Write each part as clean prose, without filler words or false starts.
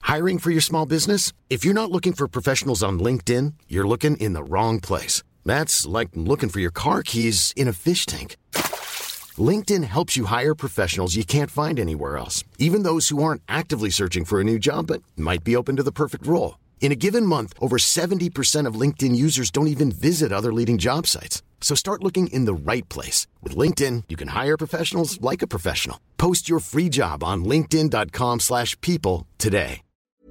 Hiring for your small business? If you're not looking for professionals on LinkedIn, you're looking in the wrong place. That's like looking for your car keys in a fish tank. LinkedIn helps you hire professionals you can't find anywhere else, even those who aren't actively searching for a new job but might be open to the perfect role. In a given month, over 70% of LinkedIn users don't even visit other leading job sites. So start looking in the right place. With LinkedIn, you can hire professionals like a professional. Post your free job on linkedin.com/people today.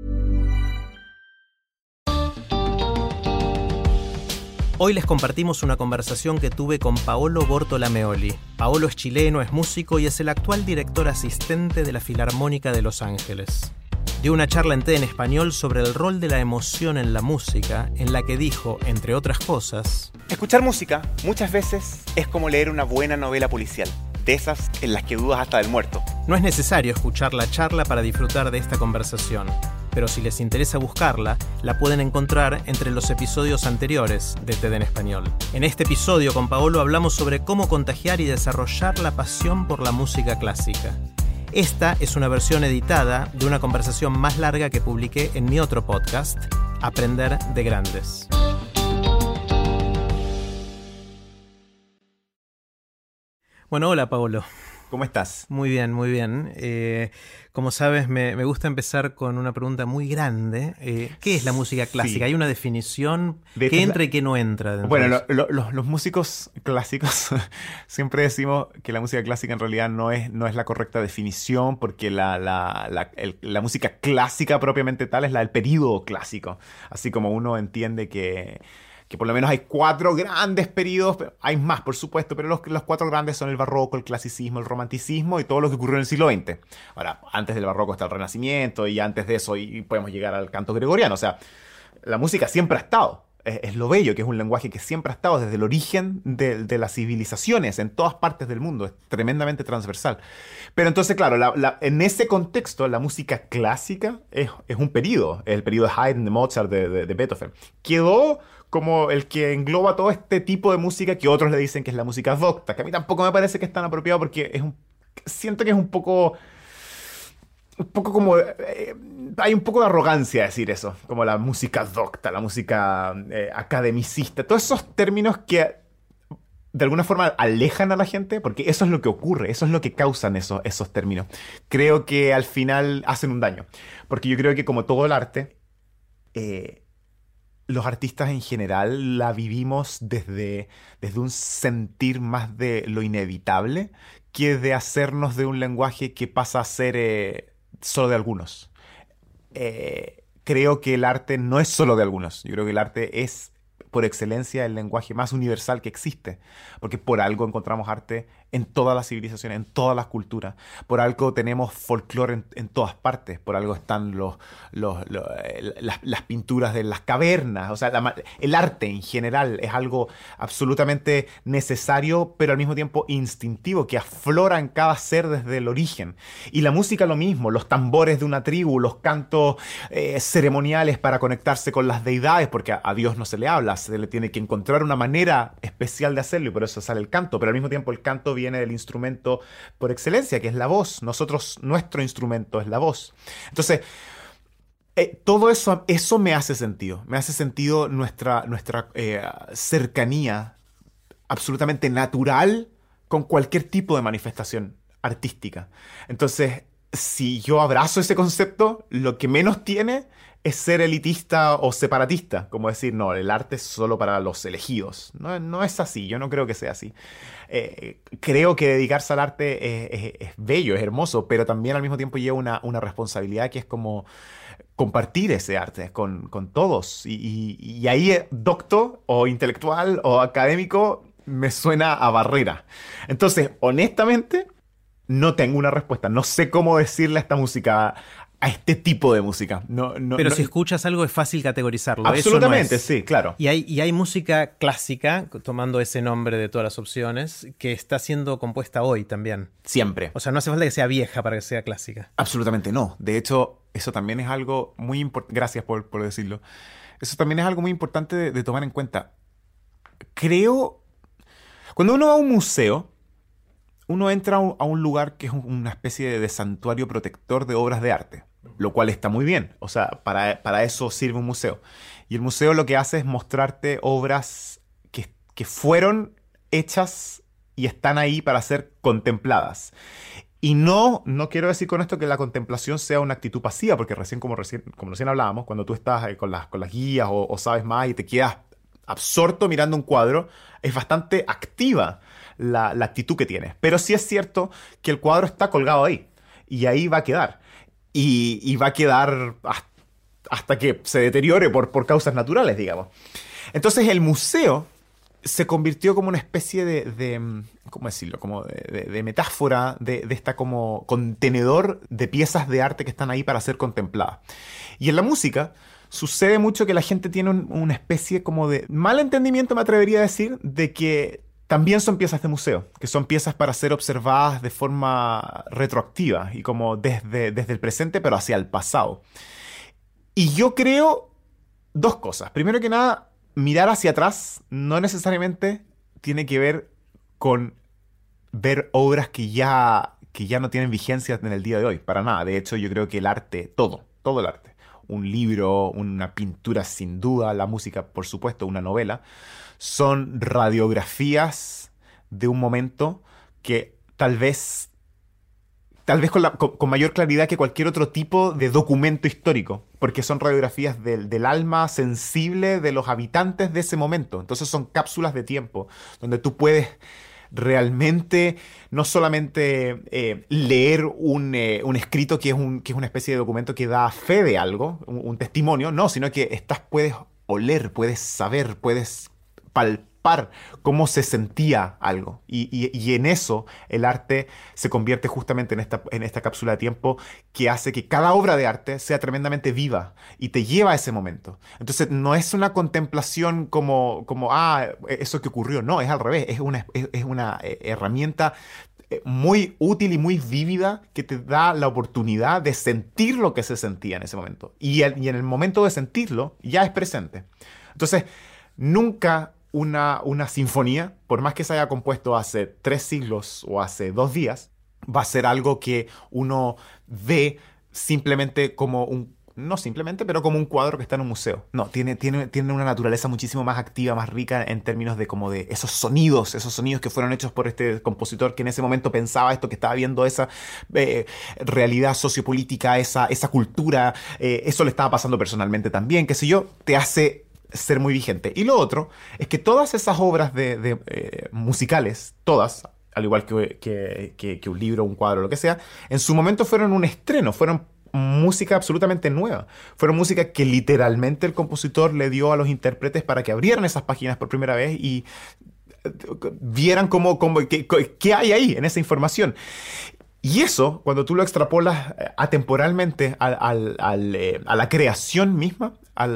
Hoy les compartimos una conversación que tuve con Paolo Bortolameoli. Paolo es chileno, es músico y es el actual director asistente de la Filarmónica de Los Ángeles. Dio una charla en TED en español sobre el rol de la emoción en la música, en la que dijo, entre otras cosas: escuchar música muchas veces es como leer una buena novela policial, de esas en las que dudas hasta del muerto. No es necesario escuchar la charla para disfrutar de esta conversación, pero si les interesa buscarla, la pueden encontrar entre los episodios anteriores de TED en español. En este episodio con Paolo hablamos sobre cómo contagiar y desarrollar la pasión por la música clásica. Esta es una versión editada de una conversación más larga que publiqué en mi otro podcast, Aprender de Grandes. Bueno, hola Paolo. ¿Cómo estás? Muy bien, muy bien. Como sabes, me gusta empezar con una pregunta muy grande. ¿Qué es la música clásica? Sí. ¿Hay una definición? ¿Qué entra y qué no entra dentro? Bueno, los músicos clásicos siempre decimos que la música clásica en realidad no es la correcta definición, porque la música clásica propiamente tal es la del período clásico. Así como uno entiende que por lo menos hay 4 grandes periodos, hay más por supuesto, pero los 4 grandes son el barroco, el clasicismo, el romanticismo y todo lo que ocurrió en el siglo XX. Ahora, antes del barroco está el renacimiento y antes de eso y podemos llegar al canto gregoriano. O sea, la música siempre ha estado. Es lo bello, que es un lenguaje que siempre ha estado desde el origen de las civilizaciones en todas partes del mundo. Es tremendamente transversal. Pero entonces, claro, en ese contexto, la música clásica es un periodo. Es el periodo de Haydn, de Mozart, de Beethoven. Quedó como el que engloba todo este tipo de música que otros le dicen que es la música docta, que a mí tampoco me parece que es tan apropiado porque siento que es un poco como hay un poco de arrogancia decir eso, como la música docta, la música academicista, todos esos términos que de alguna forma alejan a la gente, porque eso es lo que ocurre, eso es lo que causan esos términos. Creo que al final hacen un daño, porque yo creo que como todo el arte, los artistas en general la vivimos desde un sentir más de lo inevitable que de hacernos de un lenguaje que pasa a ser solo de algunos. Creo que el arte no es solo de algunos. Yo creo que el arte es, por excelencia, el lenguaje más universal que existe. Porque por algo encontramos arte en todas las civilizaciones, en todas las culturas. Por algo tenemos folclore en todas partes. Por algo están las pinturas de las cavernas. O sea, el arte en general es algo absolutamente necesario, pero al mismo tiempo instintivo, que aflora en cada ser desde el origen. Y la música lo mismo. Los tambores de una tribu, los cantos ceremoniales para conectarse con las deidades, porque a Dios no se le habla, se le tiene que encontrar una manera especial de hacerlo y por eso sale el canto. Pero al mismo tiempo el canto viene del instrumento por excelencia, que es la voz. Nuestro instrumento es la voz. Entonces, todo eso me hace sentido. Me hace sentido nuestra cercanía absolutamente natural con cualquier tipo de manifestación artística. Entonces, si yo abrazo ese concepto, lo que menos tiene es ser elitista o separatista, como decir, no, el arte es solo para los elegidos. No es así, yo no creo que sea así. Creo que dedicarse al arte es bello, es hermoso, pero también al mismo tiempo lleva una responsabilidad que es como compartir ese arte con todos. Y ahí docto o intelectual o académico me suena a barrera. Entonces, honestamente, no tengo una respuesta. No sé cómo decirle a esta música, a este tipo de música. Pero si escuchas algo es fácil categorizarlo. Absolutamente, eso no es. Sí, claro. Y hay música clásica, tomando ese nombre de todas las opciones, que está siendo compuesta hoy también. Siempre. O sea, no hace falta que sea vieja para que sea clásica. Absolutamente no. De hecho, eso también es algo muy importante. Gracias por decirlo. Eso también es algo muy importante de tomar en cuenta. Creo... Cuando uno va a un museo, uno entra a un lugar que es una especie de santuario protector de obras de arte. lo cual está muy bien. O sea, para eso sirve un museo. Y el museo lo que hace es mostrarte obras que fueron hechas y están ahí para ser contempladas. Y no quiero decir con esto que la contemplación sea una actitud pasiva, porque como recién hablábamos, cuando tú estás con las guías o sabes más y te quedas absorto mirando un cuadro, es bastante activa la actitud que tienes. Pero sí es cierto que el cuadro está colgado ahí, y ahí va a quedar. Y va a quedar hasta que se deteriore por causas naturales, digamos. Entonces el museo se convirtió como una especie de ¿cómo decirlo? Como de metáfora de esta como contenedor de piezas de arte que están ahí para ser contempladas. Y en la música sucede mucho que la gente tiene una especie como de mal entendimiento, me atrevería a decir, de que también son piezas de museo, que son piezas para ser observadas de forma retroactiva y como desde el presente, pero hacia el pasado. Y yo creo dos cosas. Primero que nada, mirar hacia atrás no necesariamente tiene que ver con ver obras que ya no tienen vigencia en el día de hoy. Para nada. De hecho, yo creo que el arte, todo el arte, un libro, una pintura sin duda, la música, por supuesto, una novela, son radiografías de un momento que tal vez con mayor claridad que cualquier otro tipo de documento histórico, porque son radiografías del alma sensible de los habitantes de ese momento. Entonces son cápsulas de tiempo donde tú puedes realmente no solamente leer un escrito que es una especie de documento que da fe de algo, un testimonio, no, sino que puedes oler, puedes saber, puedes palpar cómo se sentía algo. Y en eso el arte se convierte justamente en esta cápsula de tiempo que hace que cada obra de arte sea tremendamente viva y te lleva a ese momento. Entonces no es una contemplación como eso que ocurrió. No, es al revés. Es una herramienta muy útil y muy vívida que te da la oportunidad de sentir lo que se sentía en ese momento. Y en el momento de sentirlo ya es presente. Entonces, nunca una sinfonía, por más que se haya compuesto hace 3 siglos o hace 2 días, va a ser algo que uno ve simplemente no simplemente, pero como un cuadro que está en un museo. No, tiene una naturaleza muchísimo más activa, más rica en términos de esos sonidos que fueron hechos por este compositor que en ese momento pensaba esto, que estaba viendo esa realidad sociopolítica, esa cultura, eso le estaba pasando personalmente también, qué sé yo, te hace ser muy vigente. Y lo otro es que todas esas obras musicales, todas, al igual que un libro, un cuadro, lo que sea, en su momento fueron un estreno, fueron música absolutamente nueva. Fueron música que literalmente el compositor le dio a los intérpretes para que abrieran esas páginas por primera vez y vieran qué hay ahí en esa información. Y eso, cuando tú lo extrapolas atemporalmente a la creación misma,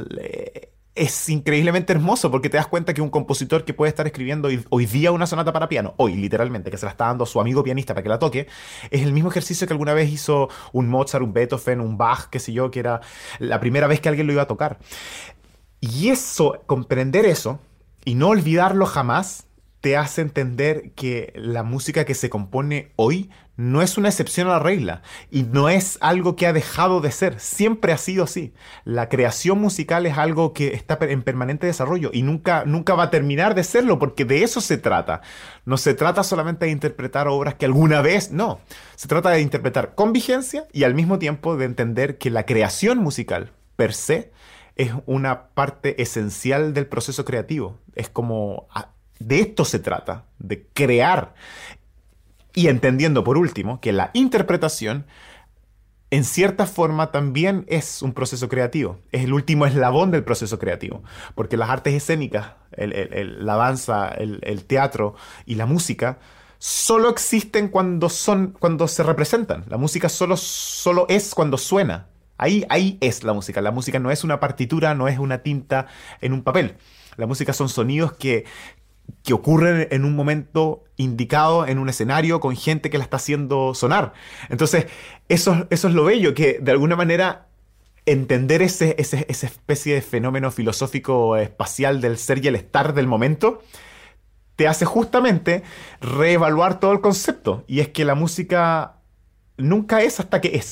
es increíblemente hermoso porque te das cuenta que un compositor que puede estar escribiendo hoy día una sonata para piano, hoy literalmente, que se la está dando a su amigo pianista para que la toque, es el mismo ejercicio que alguna vez hizo un Mozart, un Beethoven, un Bach, qué sé yo, que era la primera vez que alguien lo iba a tocar. Y comprender eso y no olvidarlo jamás, te hace entender que la música que se compone hoy no es una excepción a la regla y no es algo que ha dejado de ser. Siempre ha sido así. La creación musical es algo que está en permanente desarrollo y nunca va a terminar de serlo, porque de eso se trata. No se trata solamente de interpretar obras que alguna vez, no. Se trata de interpretar con vigencia y al mismo tiempo de entender que la creación musical per se es una parte esencial del proceso creativo. Es como... De esto se trata, de crear. Y entendiendo, por último, que la interpretación, en cierta forma, también es un proceso creativo. Es el último eslabón del proceso creativo. Porque las artes escénicas, la danza, el teatro y la música, solo existen cuando se representan. La música solo es cuando suena. Ahí es la música. La música no es una partitura, no es una tinta en un papel. La música son sonidos que ocurren en un momento indicado, en un escenario, con gente que la está haciendo sonar. Entonces, eso es lo bello, que de alguna manera entender esa especie de fenómeno filosófico espacial del ser y el estar del momento, te hace justamente reevaluar todo el concepto. Y es que la música nunca es hasta que es.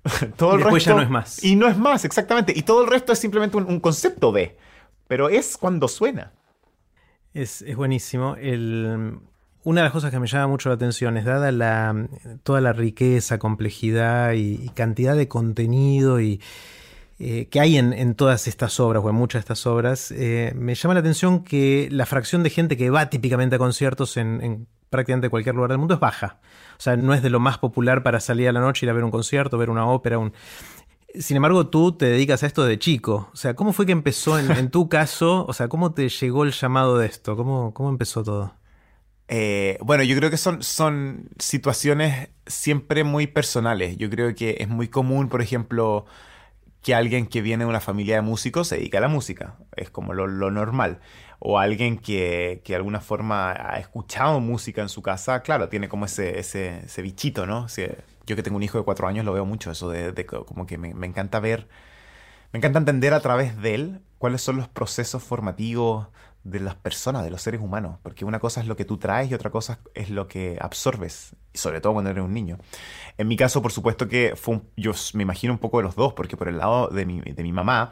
Todo Y el después resto, ya no es más. Y no es más, exactamente. Y todo el resto es simplemente un concepto de. Pero es cuando suena. Es buenísimo. Una de las cosas que me llama mucho la atención es dada toda la riqueza, complejidad y cantidad de contenido que hay en todas estas obras o en muchas de estas obras, me llama la atención que la fracción de gente que va típicamente a conciertos en prácticamente cualquier lugar del mundo es baja. O sea, no es de lo más popular para salir a la noche, ir a ver un concierto, ver una ópera. Sin embargo, tú te dedicas a esto de chico. O sea, ¿cómo fue que empezó en tu caso? O sea, ¿cómo te llegó el llamado de esto? ¿Cómo empezó todo? Bueno, yo creo que son situaciones siempre muy personales. Yo creo que es muy común, por ejemplo, que alguien que viene de una familia de músicos se dedica a la música. Es como lo normal. O alguien que de alguna forma ha escuchado música en su casa, claro, tiene como ese bichito, ¿no? Yo que tengo un hijo de 4 años lo veo mucho, eso de como que me encanta ver, me encanta entender a través de él cuáles son los procesos formativos de las personas, de los seres humanos. Porque una cosa es lo que tú traes y otra cosa es lo que absorbes, y sobre todo cuando eres un niño. En mi caso, por supuesto que yo me imagino un poco de los dos, porque por el lado de mi mamá,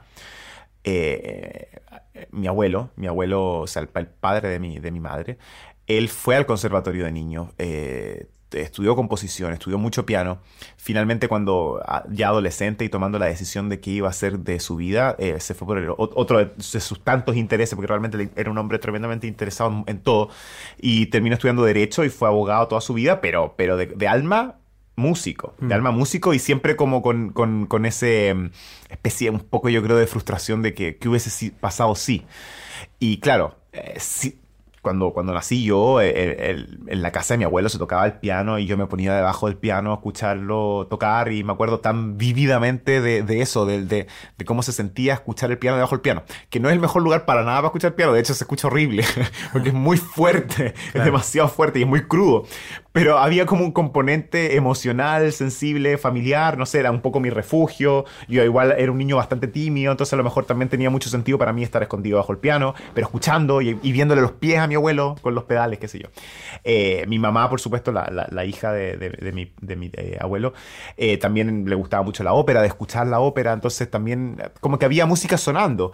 mi abuelo, o sea, el padre de mi madre, él fue al conservatorio de niños, estudió composición, estudió mucho piano. Finalmente, cuando ya adolescente y tomando la decisión de qué iba a hacer de su vida, se fue por otro de sus tantos intereses, porque realmente era un hombre tremendamente interesado en todo, y terminó estudiando Derecho y fue abogado toda su vida, pero de alma músico, de alma músico, y siempre como con ese especie, un poco yo creo, de frustración de que hubiese pasado sí. Y claro, sí. Cuando nací yo, en la casa de mi abuelo se tocaba el piano y yo me ponía debajo del piano a escucharlo tocar, y me acuerdo tan vívidamente de eso, de cómo se sentía escuchar el piano debajo del piano, que no es el mejor lugar para nada para escuchar el piano, de hecho se escucha horrible, porque es muy fuerte, claro. Es demasiado fuerte y es muy crudo, pero había como un componente emocional, sensible, familiar, no sé, era un poco mi refugio. Yo igual era un niño bastante tímido, entonces a lo mejor también tenía mucho sentido para mí estar escondido bajo el piano, pero escuchando y viéndole los pies a mi abuelo con los pedales, qué sé yo. Mi mamá, por supuesto, la hija de mi abuelo, también le gustaba mucho la ópera, de escuchar la ópera, entonces también como que había música sonando.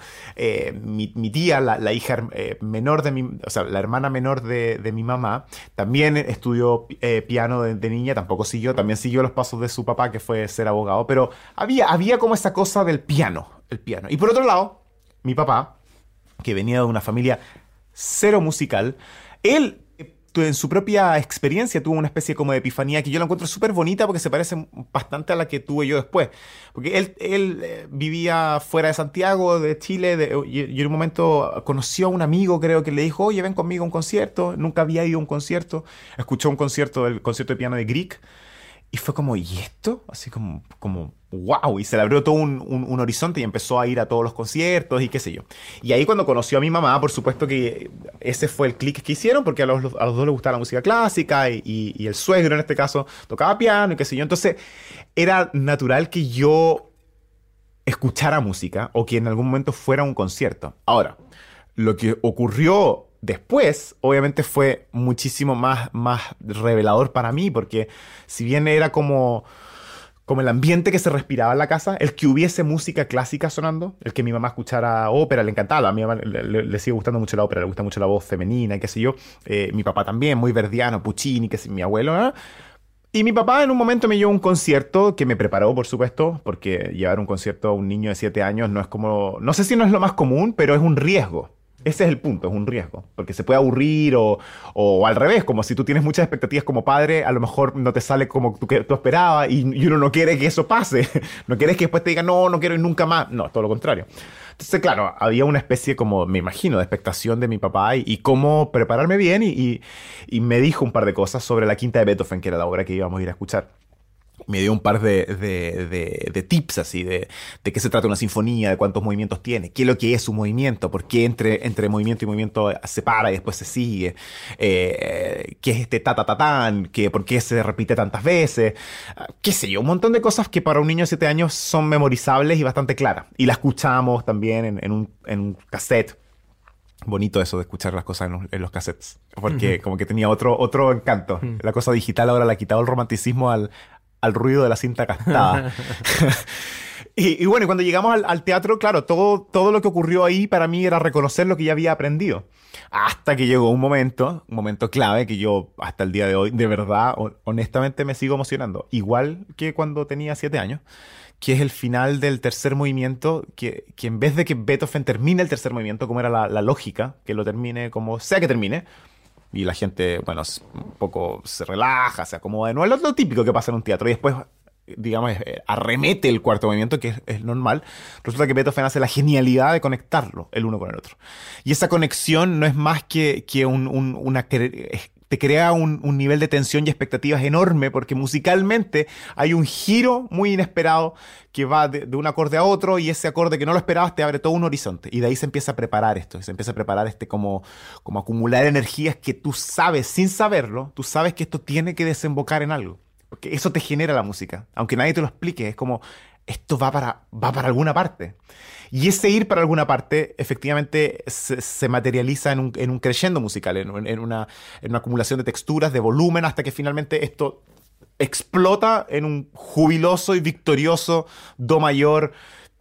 Mi tía, la hija menor o sea, la hermana menor de mi mamá, también estudió piano de niña, tampoco siguió, también siguió los pasos de su papá, que fue ser abogado, pero había como esa cosa del piano, el piano. Y por otro lado, mi papá, que venía de una familia cero musical, él en su propia experiencia tuvo una especie como de epifanía que yo la encuentro súper bonita, porque se parece bastante a la que tuve yo después. Porque él vivía fuera de Santiago, de Chile, y en un momento conoció a un amigo, creo, que le dijo: oye, ven conmigo a un concierto. Nunca había ido a un concierto. Escuchó el concierto de piano de Grieg. Y fue como, ¿y esto? Así como wow, y se le abrió todo un horizonte y empezó a ir a todos los conciertos y qué sé yo. Y ahí cuando conoció a mi mamá, por supuesto que ese fue el clic que hicieron, porque a los dos les gustaba la música clásica y el suegro en este caso tocaba piano y qué sé yo. Entonces era natural que yo escuchara música o que en algún momento fuera a un concierto. Ahora, lo que ocurrió después, obviamente, fue muchísimo más revelador para mí, porque si bien era como el ambiente que se respiraba en la casa, el que hubiese música clásica sonando, el que mi mamá escuchara ópera, le encantaba. A mi mamá le sigue gustando mucho la ópera, le gusta mucho la voz femenina y qué sé yo. Mi papá también, muy verdiano, Puccini, que es mi abuelo, ¿eh? Y mi papá en un momento me llevó a un concierto que me preparó, por supuesto, porque llevar un concierto a un niño de 7 años no es como... No sé si no es lo más común, pero es un riesgo. Ese es el punto, es un riesgo, porque se puede aburrir o al revés, como si tú tienes muchas expectativas como padre, a lo mejor no te sale como tú esperabas, y uno no quiere que eso pase, no quieres que después te digan, no quiero ir nunca más, no, todo lo contrario. Entonces, claro, había una especie como, me imagino, de expectación de mi papá y cómo prepararme bien, y me dijo un par de cosas sobre la Quinta de Beethoven, que era la obra que íbamos a ir a escuchar. Me dio un par de tips así, de qué se trata una sinfonía, de cuántos movimientos tiene, qué es lo que es un movimiento, por qué entre movimiento y movimiento se para y después se sigue, qué es este ta-ta-ta-tan, por qué se repite tantas veces, qué sé yo, un montón de cosas que para un niño de 7 años son memorizables y bastante claras. Y la escuchamos también en un cassette. Bonito eso de escuchar las cosas en los cassettes, porque como que tenía otro encanto. La cosa digital ahora le ha quitado el romanticismo al ruido de la cinta gastada. Y bueno, cuando llegamos al teatro, claro, todo lo que ocurrió ahí para mí era reconocer lo que ya había aprendido. Hasta que llegó un momento clave que yo hasta el día de hoy, de verdad, honestamente me sigo emocionando. Igual que cuando tenía 7 años, que es el final del tercer movimiento, que en vez de que Beethoven termine el tercer movimiento, como era la lógica, que lo termine como sea que termine, y la gente, bueno, un poco se relaja, se acomoda de nuevo, lo típico que pasa en un teatro, y después, digamos, arremete el cuarto movimiento, que es normal. Resulta que Beethoven hace la genialidad de conectarlo el uno con el otro. Y esa conexión no es más que te crea un nivel de tensión y expectativas enorme, porque musicalmente hay un giro muy inesperado que va de un acorde a otro, y ese acorde que no lo esperabas te abre todo un horizonte. Y de ahí se empieza a preparar esto, se empieza a preparar como acumular energías que tú sabes, sin saberlo, tú sabes que esto tiene que desembocar en algo. Porque eso te genera la música. Aunque nadie te lo explique, es como, esto va para alguna parte. Y ese ir para alguna parte, efectivamente, se materializa en un crescendo musical, en una acumulación de texturas, de volumen, hasta que finalmente esto explota en un jubiloso y victorioso do mayor,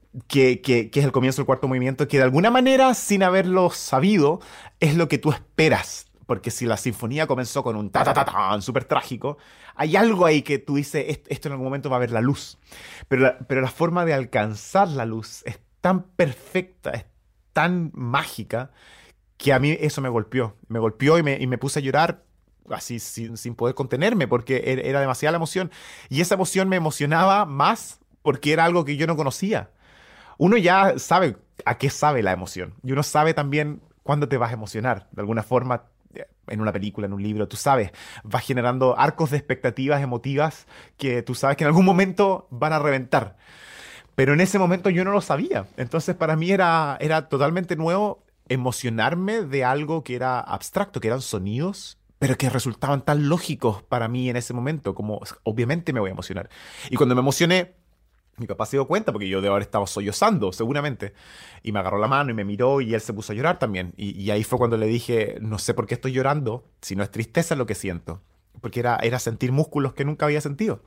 que es el comienzo del cuarto movimiento, que de alguna manera, sin haberlo sabido, es lo que tú esperas. Porque si la sinfonía comenzó con un ta-ta-ta-tan súper trágico, hay algo ahí que tú dices, esto en algún momento va a ver la luz. Pero la forma de alcanzar la luz es tan perfecta, es tan mágica, que a mí eso me golpeó. Me golpeó y me puse a llorar así sin poder contenerme, porque era demasiada la emoción. Y esa emoción me emocionaba más porque era algo que yo no conocía. Uno ya sabe a qué sabe la emoción. Y uno sabe también cuándo te vas a emocionar. De alguna forma, en una película, en un libro, tú sabes, vas generando arcos de expectativas emotivas que tú sabes que en algún momento van a reventar. Pero en ese momento yo no lo sabía. Entonces para mí era totalmente nuevo emocionarme de algo que era abstracto, que eran sonidos, pero que resultaban tan lógicos para mí en ese momento, como obviamente me voy a emocionar. Y cuando me emocioné, mi papá se dio cuenta, porque yo de haber estado sollozando, seguramente. Y me agarró la mano y me miró, y él se puso a llorar también. Y ahí fue cuando le dije, no sé por qué estoy llorando, si no es tristeza lo que siento. Porque era sentir músculos que nunca había sentido.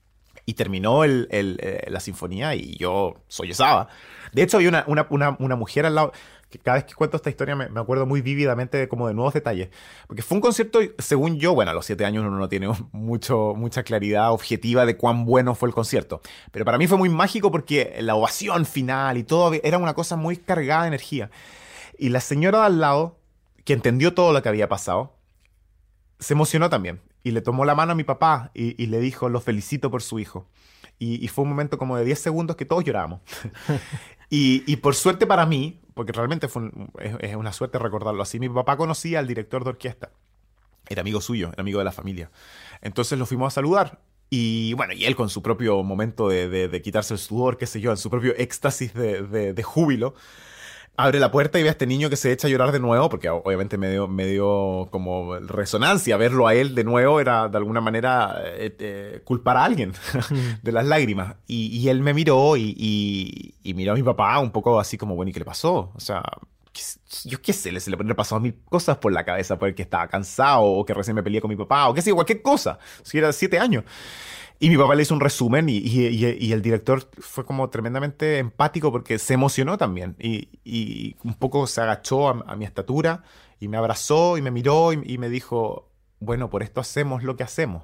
Y terminó la sinfonía y yo sollozaba. De hecho, había una mujer al lado, que cada vez que cuento esta historia me acuerdo muy vívidamente de nuevos detalles. Porque fue un concierto, según yo, bueno, a los 7 años uno no tiene mucha claridad objetiva de cuán bueno fue el concierto. Pero para mí fue muy mágico porque la ovación final y todo era una cosa muy cargada de energía. Y la señora de al lado, que entendió todo lo que había pasado, se emocionó también. Y le tomó la mano a mi papá y le dijo, lo felicito por su hijo. Y fue un momento como de 10 segundos que todos llorábamos. Y por suerte para mí, porque realmente es una suerte recordarlo así, mi papá conocía al director de orquesta. Era amigo suyo, era amigo de la familia. Entonces lo fuimos a saludar. Y bueno, y él con su propio momento de quitarse el sudor, qué sé yo, en su propio éxtasis de júbilo, abre la puerta y ve a este niño que se echa a llorar de nuevo, porque obviamente me dio como resonancia. Verlo a él de nuevo era de alguna manera culpar a alguien de las lágrimas. Y él me miró y miró a mi papá un poco así como, bueno, ¿y qué le pasó? O sea, yo qué sé, se le podrían pasar 1000 cosas por la cabeza, porque estaba cansado, o que recién me peleé con mi papá, o qué sé, cualquier cosa, si era 7 años. Y mi papá le hizo un resumen y el director fue como tremendamente empático, porque se emocionó también y un poco se agachó a mi estatura y me abrazó y me miró y me dijo, bueno, por esto hacemos lo que hacemos.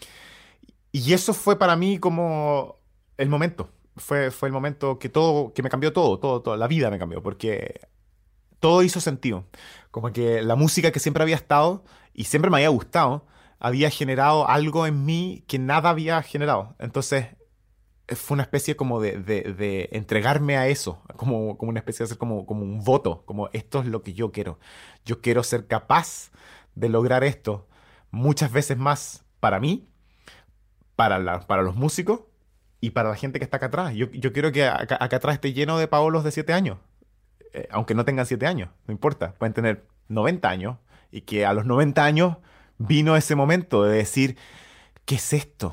Y eso fue para mí como el momento. Fue el momento que me cambió todo, la vida me cambió, porque todo hizo sentido. Como que la música que siempre había estado y siempre me había gustado, había generado algo en mí que nada había generado. Entonces, fue una especie como de entregarme a eso, como una especie de hacer como un voto, como esto es lo que yo quiero. Yo quiero ser capaz de lograr esto muchas veces más para mí, para los músicos y para la gente que está acá atrás. Yo quiero que acá atrás esté lleno de Paolos de 7 años, aunque no tengan 7 años, no importa, pueden tener 90 años, y que a los 90 años vino ese momento de decir, ¿qué es esto?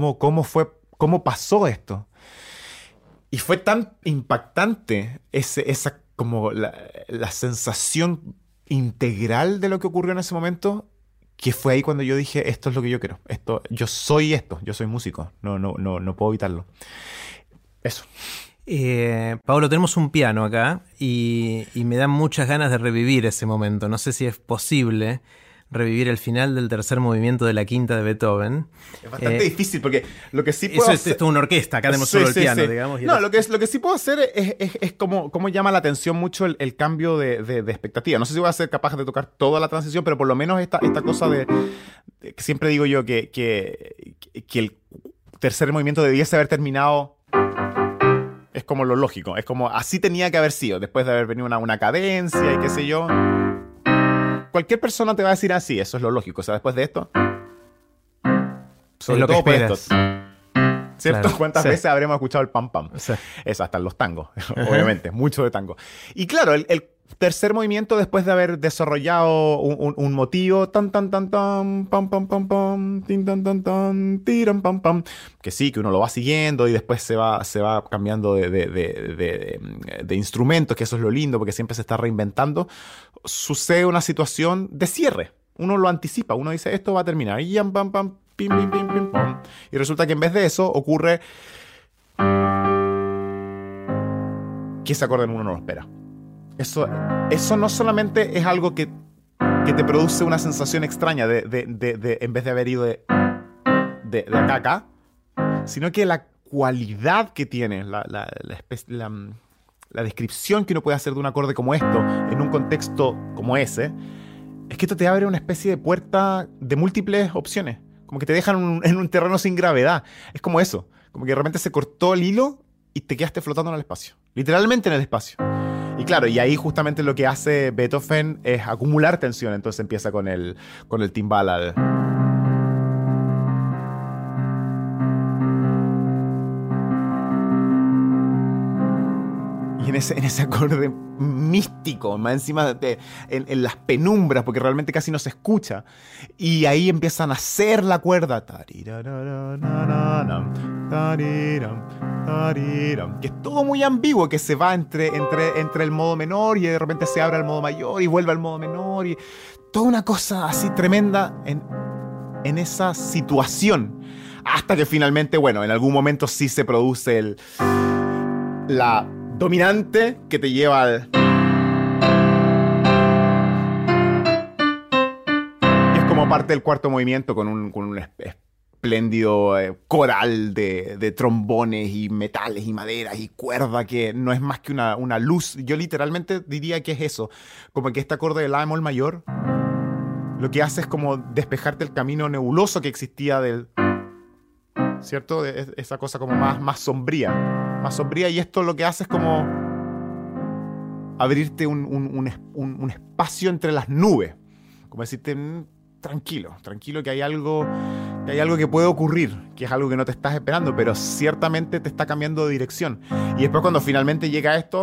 ¿Cómo pasó esto? Y fue tan impactante esa como la sensación integral de lo que ocurrió en ese momento, que fue ahí cuando yo dije, esto es lo que yo quiero. Yo soy músico. No puedo evitarlo. Eso. Paolo, tenemos un piano acá y me dan muchas ganas de revivir ese momento. No sé si es posible revivir el final del tercer movimiento de la quinta de Beethoven. Es bastante difícil porque lo que sí puedo eso hacer... es toda una orquesta, acá tenemos solo el piano, digamos. No, lo que sí puedo hacer es como llama la atención mucho el cambio de expectativa. No sé si voy a ser capaz de tocar toda la transición, pero por lo menos esta cosa de que siempre digo yo que el tercer movimiento debiese haber terminado... Es como lo lógico, es como así tenía que haber sido, después de haber venido una cadencia y qué sé yo. Cualquier persona te va a decir así, eso es lo lógico. O sea, después de esto, sobre es lo todo que por esperas. esto, ¿cierto? Claro, ¿Cuántas veces habremos escuchado el pam pam? Sí. Eso, hasta en los tangos, obviamente, mucho de tango. Y claro, el tercer movimiento, después de haber desarrollado un motivo, tan, tan, tan, tan, pam, pam, pam, pam, tin, tan, tan, tan, tiran, pam, pam, que sí, que uno lo va siguiendo y después se va cambiando de instrumentos, que eso es lo lindo, porque siempre se está reinventando. Sucede una situación de cierre. Uno lo anticipa, uno dice, esto va a terminar, y pam, pam, pim, pim, pim, pim, pam. Y resulta que en vez de eso ocurre que ese acorde uno no lo espera. Eso no solamente es algo que te produce una sensación extraña en vez de haber ido de acá a acá, sino que la cualidad que tiene, la descripción que uno puede hacer de un acorde como esto en un contexto como ese, es que esto te abre una especie de puerta de múltiples opciones, como que te dejan en un terreno sin gravedad. Es como eso, como que de repente se cortó el hilo y te quedaste flotando en el espacio, literalmente en el espacio. Y claro, y ahí justamente lo que hace Beethoven es acumular tensión. Entonces empieza con el timbal y en ese acorde místico, más encima en las penumbras, porque realmente casi no se escucha. Y ahí empieza a nacer la cuerda. Que es todo muy ambiguo, que se va entre el modo menor y de repente se abre al modo mayor y vuelve al modo menor y toda una cosa así tremenda en esa situación, hasta que finalmente, bueno, en algún momento sí se produce la dominante que te lleva al... y es como parte del cuarto movimiento con un espléndido coral de trombones y metales y maderas y cuerda, que no es más que una luz. Yo literalmente diría que es eso, como que este acorde de la bemol mayor lo que hace es como despejarte el camino nebuloso que existía ¿cierto? Esa cosa como más sombría, y esto lo que hace es como abrirte un espacio entre las nubes, como decirte... Tranquilo, que hay algo que puede ocurrir, que es algo que no te estás esperando, pero ciertamente te está cambiando de dirección. Y después cuando finalmente llega esto,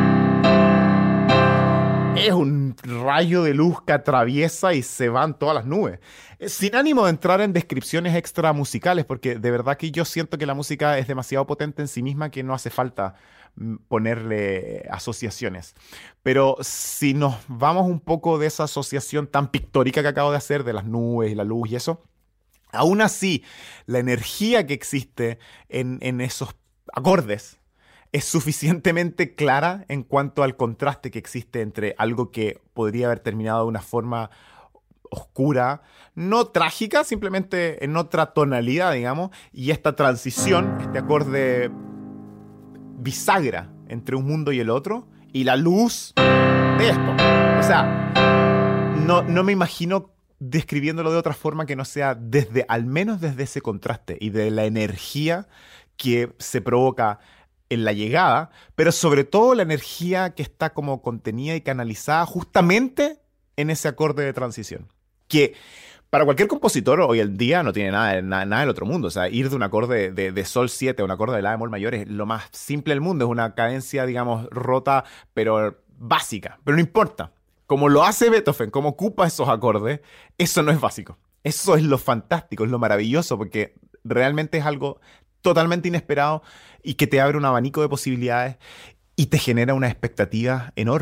es un rayo de luz que atraviesa y se van todas las nubes. Sin ánimo de entrar en descripciones extra musicales, porque de verdad que yo siento que la música es demasiado potente en sí misma, que no hace falta ponerle asociaciones. Pero si nos vamos un poco de esa asociación tan pictórica que acabo de hacer, de las nubes y la luz y eso, aún así, la energía que existe en esos acordes es suficientemente clara en cuanto al contraste que existe entre algo que podría haber terminado de una forma oscura, no trágica, simplemente en otra tonalidad, digamos, y esta transición, este acorde bisagra entre un mundo y el otro, y la luz de esto. O sea, no me imagino describiéndolo de otra forma que no sea al menos desde ese contraste y de la energía que se provoca en la llegada, pero sobre todo la energía que está como contenida y canalizada justamente en ese acorde de transición. Que para cualquier compositor hoy en día no tiene nada del otro mundo. O sea, ir de un acorde de sol 7 a un acorde de la bemol mayor es lo más simple del mundo. Es una cadencia, digamos, rota, pero básica. Pero no importa. Como lo hace Beethoven, como ocupa esos acordes, eso no es básico. Eso es lo fantástico, es lo maravilloso, porque realmente es algo totalmente inesperado y que te abre un abanico de posibilidades y te genera una expectativa enorme.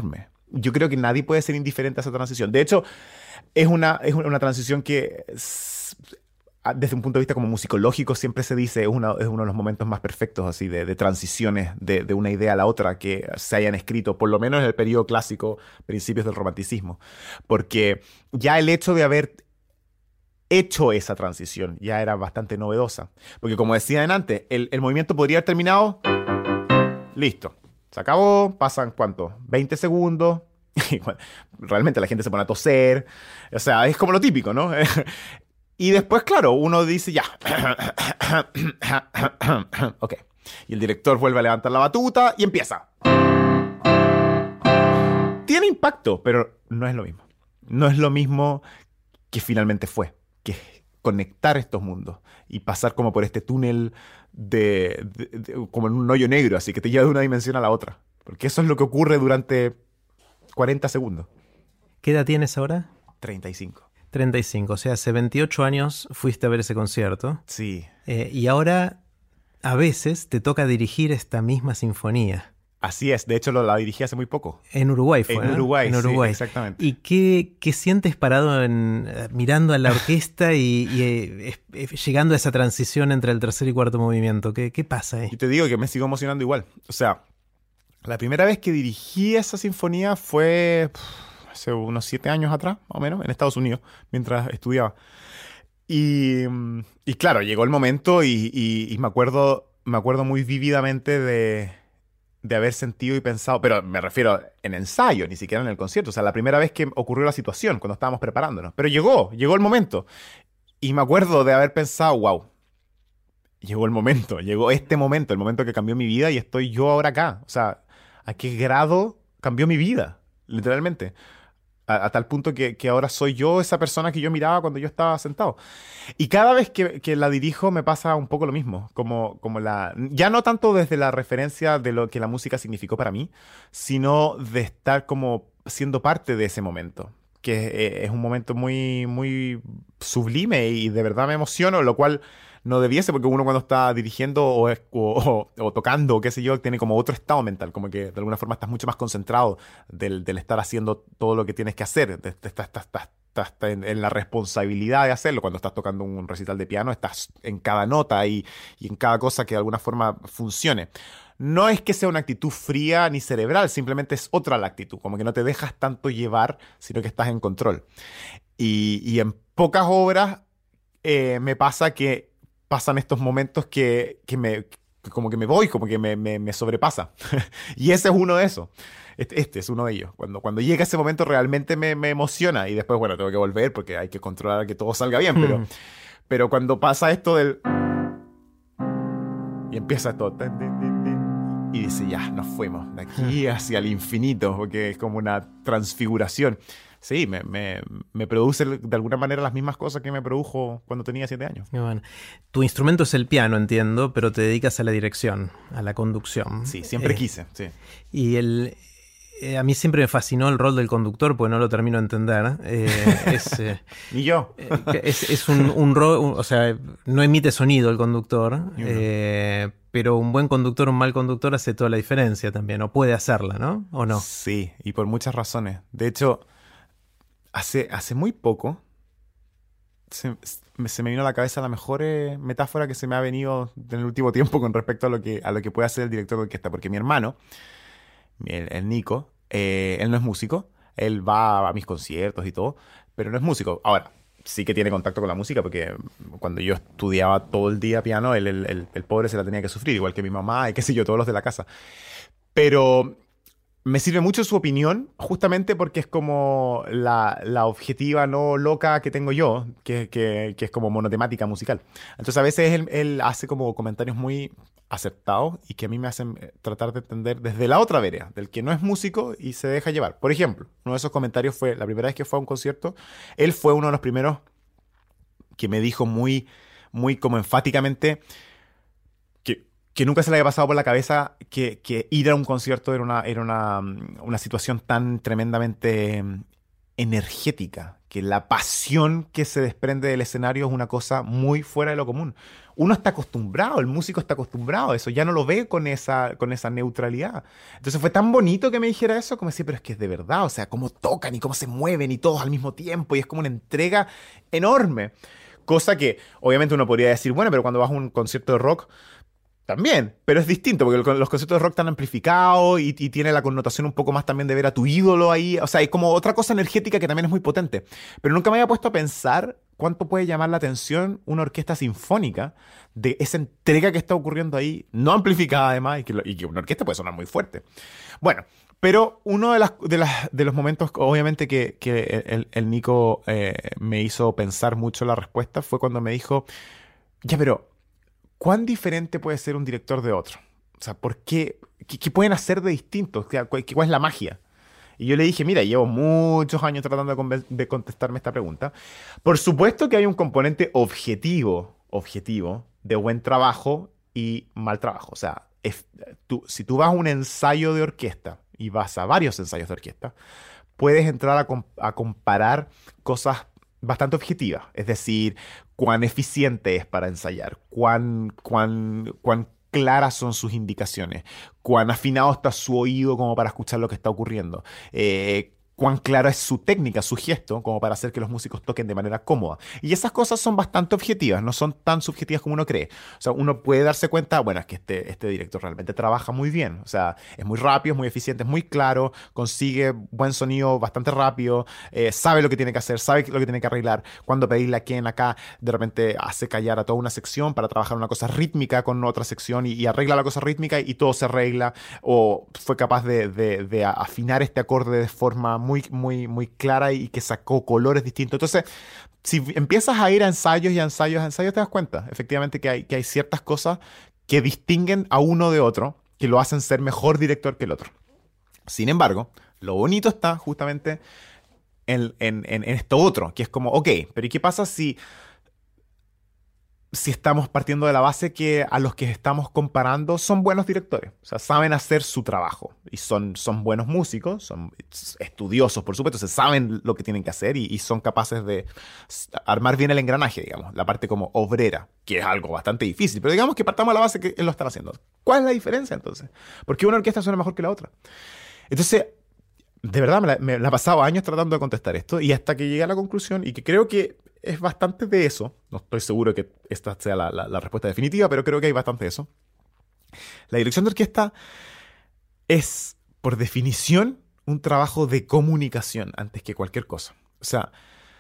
yo creo que nadie puede ser indiferente a esa transición. De hecho, es una transición que, desde un punto de vista como musicológico, siempre se dice es uno de los momentos más perfectos así de transiciones de una idea a la otra que se hayan escrito, por lo menos en el periodo clásico, principios del romanticismo. Porque ya el hecho de haber hecho esa transición ya era bastante novedosa. Porque como decía antes, el movimiento podría haber terminado, listo, se acabó, pasan ¿cuánto? 20 segundos. Y bueno, realmente la gente se pone a toser. O sea, es como lo típico, ¿no? Y después, claro, uno dice ya. Ok. Y el director vuelve a levantar la batuta y empieza. Tiene impacto, pero no es lo mismo. No es lo mismo que finalmente fue. Que es conectar estos mundos y pasar como por este túnel como en un hoyo negro, así que te lleva de una dimensión a la otra. Porque eso es lo que ocurre durante 40 segundos. ¿Qué edad tienes ahora? 35. 35, o sea, hace 28 años fuiste a ver ese concierto. Sí. Y ahora, a veces, te toca dirigir esta misma sinfonía. Así es, de hecho la dirigí hace muy poco. En Uruguay fue, En ¿no? Uruguay, En Uruguay. sí, exactamente. ¿Y qué sientes parado mirando a la orquesta y llegando a esa transición entre el tercer y cuarto movimiento? ¿Qué pasa ahí? Y te digo que me sigo emocionando igual. O sea, la primera vez que dirigí esa sinfonía fue hace unos 7 años atrás, más o menos, en Estados Unidos, mientras estudiaba. Y claro, llegó el momento y me acuerdo muy vívidamente de haber sentido y pensado, pero me refiero en ensayo, ni siquiera en el concierto. O sea, la primera vez que ocurrió la situación, cuando estábamos preparándonos. Pero llegó el momento. Y me acuerdo de haber pensado, wow, llegó el momento, llegó este momento, el momento que cambió mi vida y estoy yo ahora acá. O sea, ¿a qué grado cambió mi vida? Literalmente. A tal punto que ahora soy yo esa persona que yo miraba cuando yo estaba sentado. Y cada vez que la dirijo me pasa un poco lo mismo. Ya no tanto desde la referencia de lo que la música significó para mí, sino de estar como siendo parte de ese momento. Que es un momento muy, muy sublime y de verdad me emociono, lo cual no debiese, porque uno cuando está dirigiendo o tocando o qué sé yo, tiene como otro estado mental, como que de alguna forma estás mucho más concentrado del estar haciendo todo lo que tienes que hacer, estás en la responsabilidad de hacerlo. Cuando estás tocando un recital de piano, estás en cada nota y en cada cosa que de alguna forma funcione. No es que sea una actitud fría ni cerebral, simplemente es otra la actitud, como que no te dejas tanto llevar, sino que estás en control. Y en pocas obras me pasa que pasan estos momentos como que me voy, como que me sobrepasa. Y ese es uno de esos. Este es uno de ellos. Cuando llega ese momento realmente me emociona y después, bueno, tengo que volver porque hay que controlar que todo salga bien, pero cuando pasa esto y empieza esto y dice, ya, nos fuimos de aquí hacia el infinito, porque es como una transfiguración. Sí, me produce de alguna manera las mismas cosas que me produjo cuando tenía 7 años. Bueno, tu instrumento es el piano, entiendo, pero te dedicas a la dirección, a la conducción. Sí, siempre quise, sí. Y a mí siempre me fascinó el rol del conductor, porque no lo termino de entender. Ni yo. Es un rol, o sea, no emite sonido el conductor, pero un buen conductor, un mal conductor hace toda la diferencia también, o puede hacerla, ¿no? ¿O no? Sí, y por muchas razones. De hecho, hace muy poco se me vino a la cabeza la mejor metáfora que se me ha venido en el último tiempo con respecto a lo que puede hacer el director de orquesta. Porque mi hermano, el Nico, él no es músico, él va a mis conciertos y todo, pero no es músico. Ahora, sí que tiene contacto con la música, porque cuando yo estudiaba todo el día piano, el pobre se la tenía que sufrir, igual que mi mamá y qué sé yo, todos los de la casa. Pero me sirve mucho su opinión, justamente porque es como la objetiva no loca que tengo yo, que es como monotemática musical. Entonces a veces él hace como comentarios muy acertados y que a mí me hacen tratar de entender desde la otra vereda, del que no es músico y se deja llevar. Por ejemplo, uno de esos comentarios fue, la primera vez que fue a un concierto, él fue uno de los primeros que me dijo muy, muy como enfáticamente que nunca se le había pasado por la cabeza que ir a un concierto era una situación tan tremendamente energética, que la pasión que se desprende del escenario es una cosa muy fuera de lo común. Uno está acostumbrado, el músico está acostumbrado a eso, ya no lo ve con esa neutralidad. Entonces fue tan bonito que me dijera eso, como decir, pero es que es de verdad, o sea, cómo tocan y cómo se mueven y todos al mismo tiempo, y es como una entrega enorme. Cosa que obviamente uno podría decir, bueno, pero cuando vas a un concierto de rock, también, pero es distinto, porque los conciertos de rock están amplificados y tiene la connotación un poco más también de ver a tu ídolo ahí. O sea, hay como otra cosa energética que también es muy potente. Pero nunca me había puesto a pensar cuánto puede llamar la atención una orquesta sinfónica de esa entrega que está ocurriendo ahí, no amplificada además, y que una orquesta puede sonar muy fuerte. Bueno, pero uno de los momentos, obviamente, que el Nico me hizo pensar mucho la respuesta fue cuando me dijo, ya, pero ¿cuán diferente puede ser un director de otro? O sea, ¿por qué? ¿Qué pueden hacer de distinto? ¿Cuál es la magia? Y yo le dije, mira, llevo muchos años tratando de contestarme esta pregunta. Por supuesto que hay un componente objetivo de buen trabajo y mal trabajo. O sea, si tú vas a un ensayo de orquesta y vas a varios ensayos de orquesta, puedes entrar a comparar cosas bastante objetivas. Es decir, cuán eficiente es para ensayar, cuán claras son sus indicaciones, cuán afinado está su oído como para escuchar lo que está ocurriendo, cuán clara es su técnica, su gesto, como para hacer que los músicos toquen de manera cómoda. Y esas cosas son bastante objetivas, no son tan subjetivas como uno cree. O sea, uno puede darse cuenta, bueno, es que este director realmente trabaja muy bien. O sea, es muy rápido, es muy eficiente, es muy claro, consigue buen sonido bastante rápido, sabe lo que tiene que hacer, sabe lo que tiene que arreglar. Cuando pedirle a quien acá, de repente hace callar a toda una sección para trabajar una cosa rítmica con otra sección y arregla la cosa rítmica y todo se arregla. O fue capaz de afinar este acorde de forma muy clara y que sacó colores distintos. Entonces, si empiezas a ir a ensayos y a ensayos, te das cuenta, efectivamente, que hay ciertas cosas que distinguen a uno de otro, que lo hacen ser mejor director que el otro. Sin embargo, lo bonito está justamente en esto otro, que es como, ok, pero ¿y qué pasa si estamos partiendo de la base que a los que estamos comparando son buenos directores? O sea, saben hacer su trabajo y son buenos músicos, son estudiosos, por supuesto, se saben lo que tienen que hacer y son capaces de armar bien el engranaje, digamos, la parte como obrera, que es algo bastante difícil, pero digamos que partamos de la base que lo están haciendo. ¿Cuál es la diferencia entonces? ¿Por qué una orquesta suena mejor que la otra? Entonces, de verdad, me la he pasado años tratando de contestar esto y hasta que llegué a la conclusión y que creo que es bastante de eso. No estoy seguro que esta sea la respuesta definitiva, pero creo que hay bastante de eso. La dirección de orquesta es, por definición, un trabajo de comunicación antes que cualquier cosa. O sea,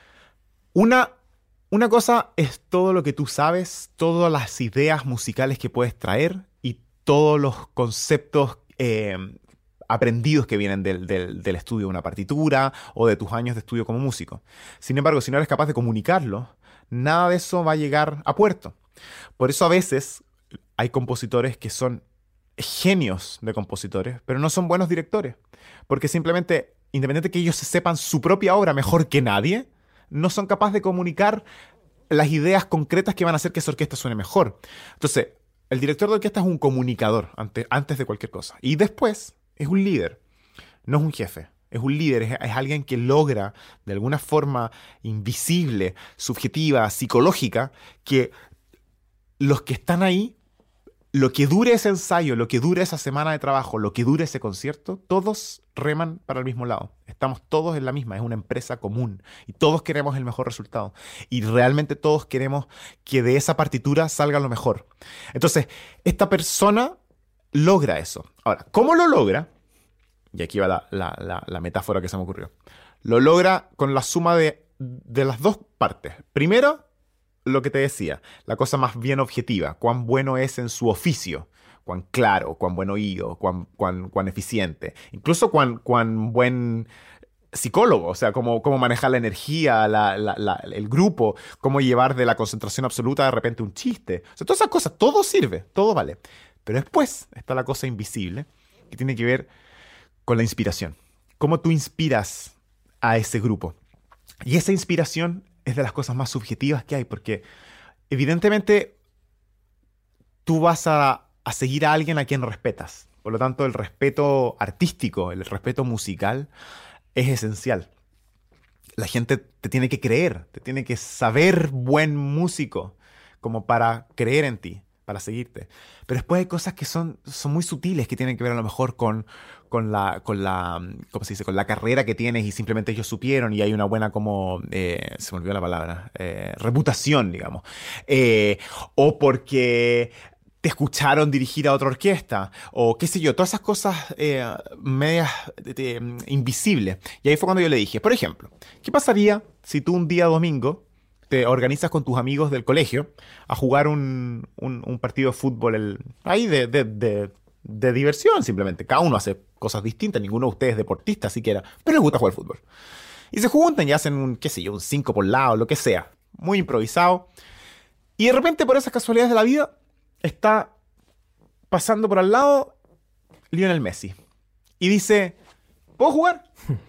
una cosa es todo lo que tú sabes, todas las ideas musicales que puedes traer y todos los conceptos aprendidos que vienen del estudio de una partitura o de tus años de estudio como músico. Sin embargo, si no eres capaz de comunicarlo, nada de eso va a llegar a puerto. Por eso a veces hay compositores que son genios de compositores, pero no son buenos directores. Porque simplemente, independientemente de que ellos se sepan su propia obra mejor que nadie, no son capaces de comunicar las ideas concretas que van a hacer que esa orquesta suene mejor. Entonces, el director de orquesta es un comunicador antes de cualquier cosa. Y después es un líder, no es un jefe. Es un líder, es alguien que logra, de alguna forma invisible, subjetiva, psicológica, que los que están ahí, lo que dure ese ensayo, lo que dure esa semana de trabajo, lo que dure ese concierto, todos reman para el mismo lado. Estamos todos en la misma, es una empresa común y todos queremos el mejor resultado. Y realmente todos queremos que de esa partitura salga lo mejor. Entonces, esta persona logra eso. Ahora, ¿cómo lo logra? Y aquí va la metáfora que se me ocurrió. Lo logra con la suma de las dos partes. Primero, lo que te decía, la cosa más bien objetiva, cuán bueno es en su oficio, cuán claro, cuán buen oído, cuán eficiente, incluso cuán buen psicólogo, o sea, cómo manejar la energía, el grupo, cómo llevar de la concentración absoluta de repente un chiste. O sea, todas esas cosas, todo sirve, todo vale. Pero después está la cosa invisible, que tiene que ver con la inspiración. Cómo tú inspiras a ese grupo. Y esa inspiración es de las cosas más subjetivas que hay, porque evidentemente tú vas a seguir a alguien a quien respetas. Por lo tanto, el respeto artístico, el respeto musical es esencial. la gente te tiene que creer, te tiene que saber buen músico como para creer en ti, para seguirte. Pero después hay cosas que son muy sutiles, que tienen que ver a lo mejor ¿cómo se dice? Con la carrera que tienes y simplemente ellos supieron y hay una buena como, se me olvidó la palabra, reputación, digamos. O porque te escucharon dirigir a otra orquesta, o qué sé yo, todas esas cosas medias invisibles. Y ahí fue cuando yo le dije, por ejemplo, ¿qué pasaría si tú un día domingo te organizas con tus amigos del colegio a jugar un partido de fútbol ahí de diversión simplemente? Cada uno hace cosas distintas, ninguno de ustedes es deportista siquiera, pero les gusta jugar fútbol. Y se juntan y hacen qué sé yo, un 5 por lado, lo que sea, muy improvisado. Y de repente, por esas casualidades de la vida, está pasando por al lado Lionel Messi. Y dice, ¿puedo jugar?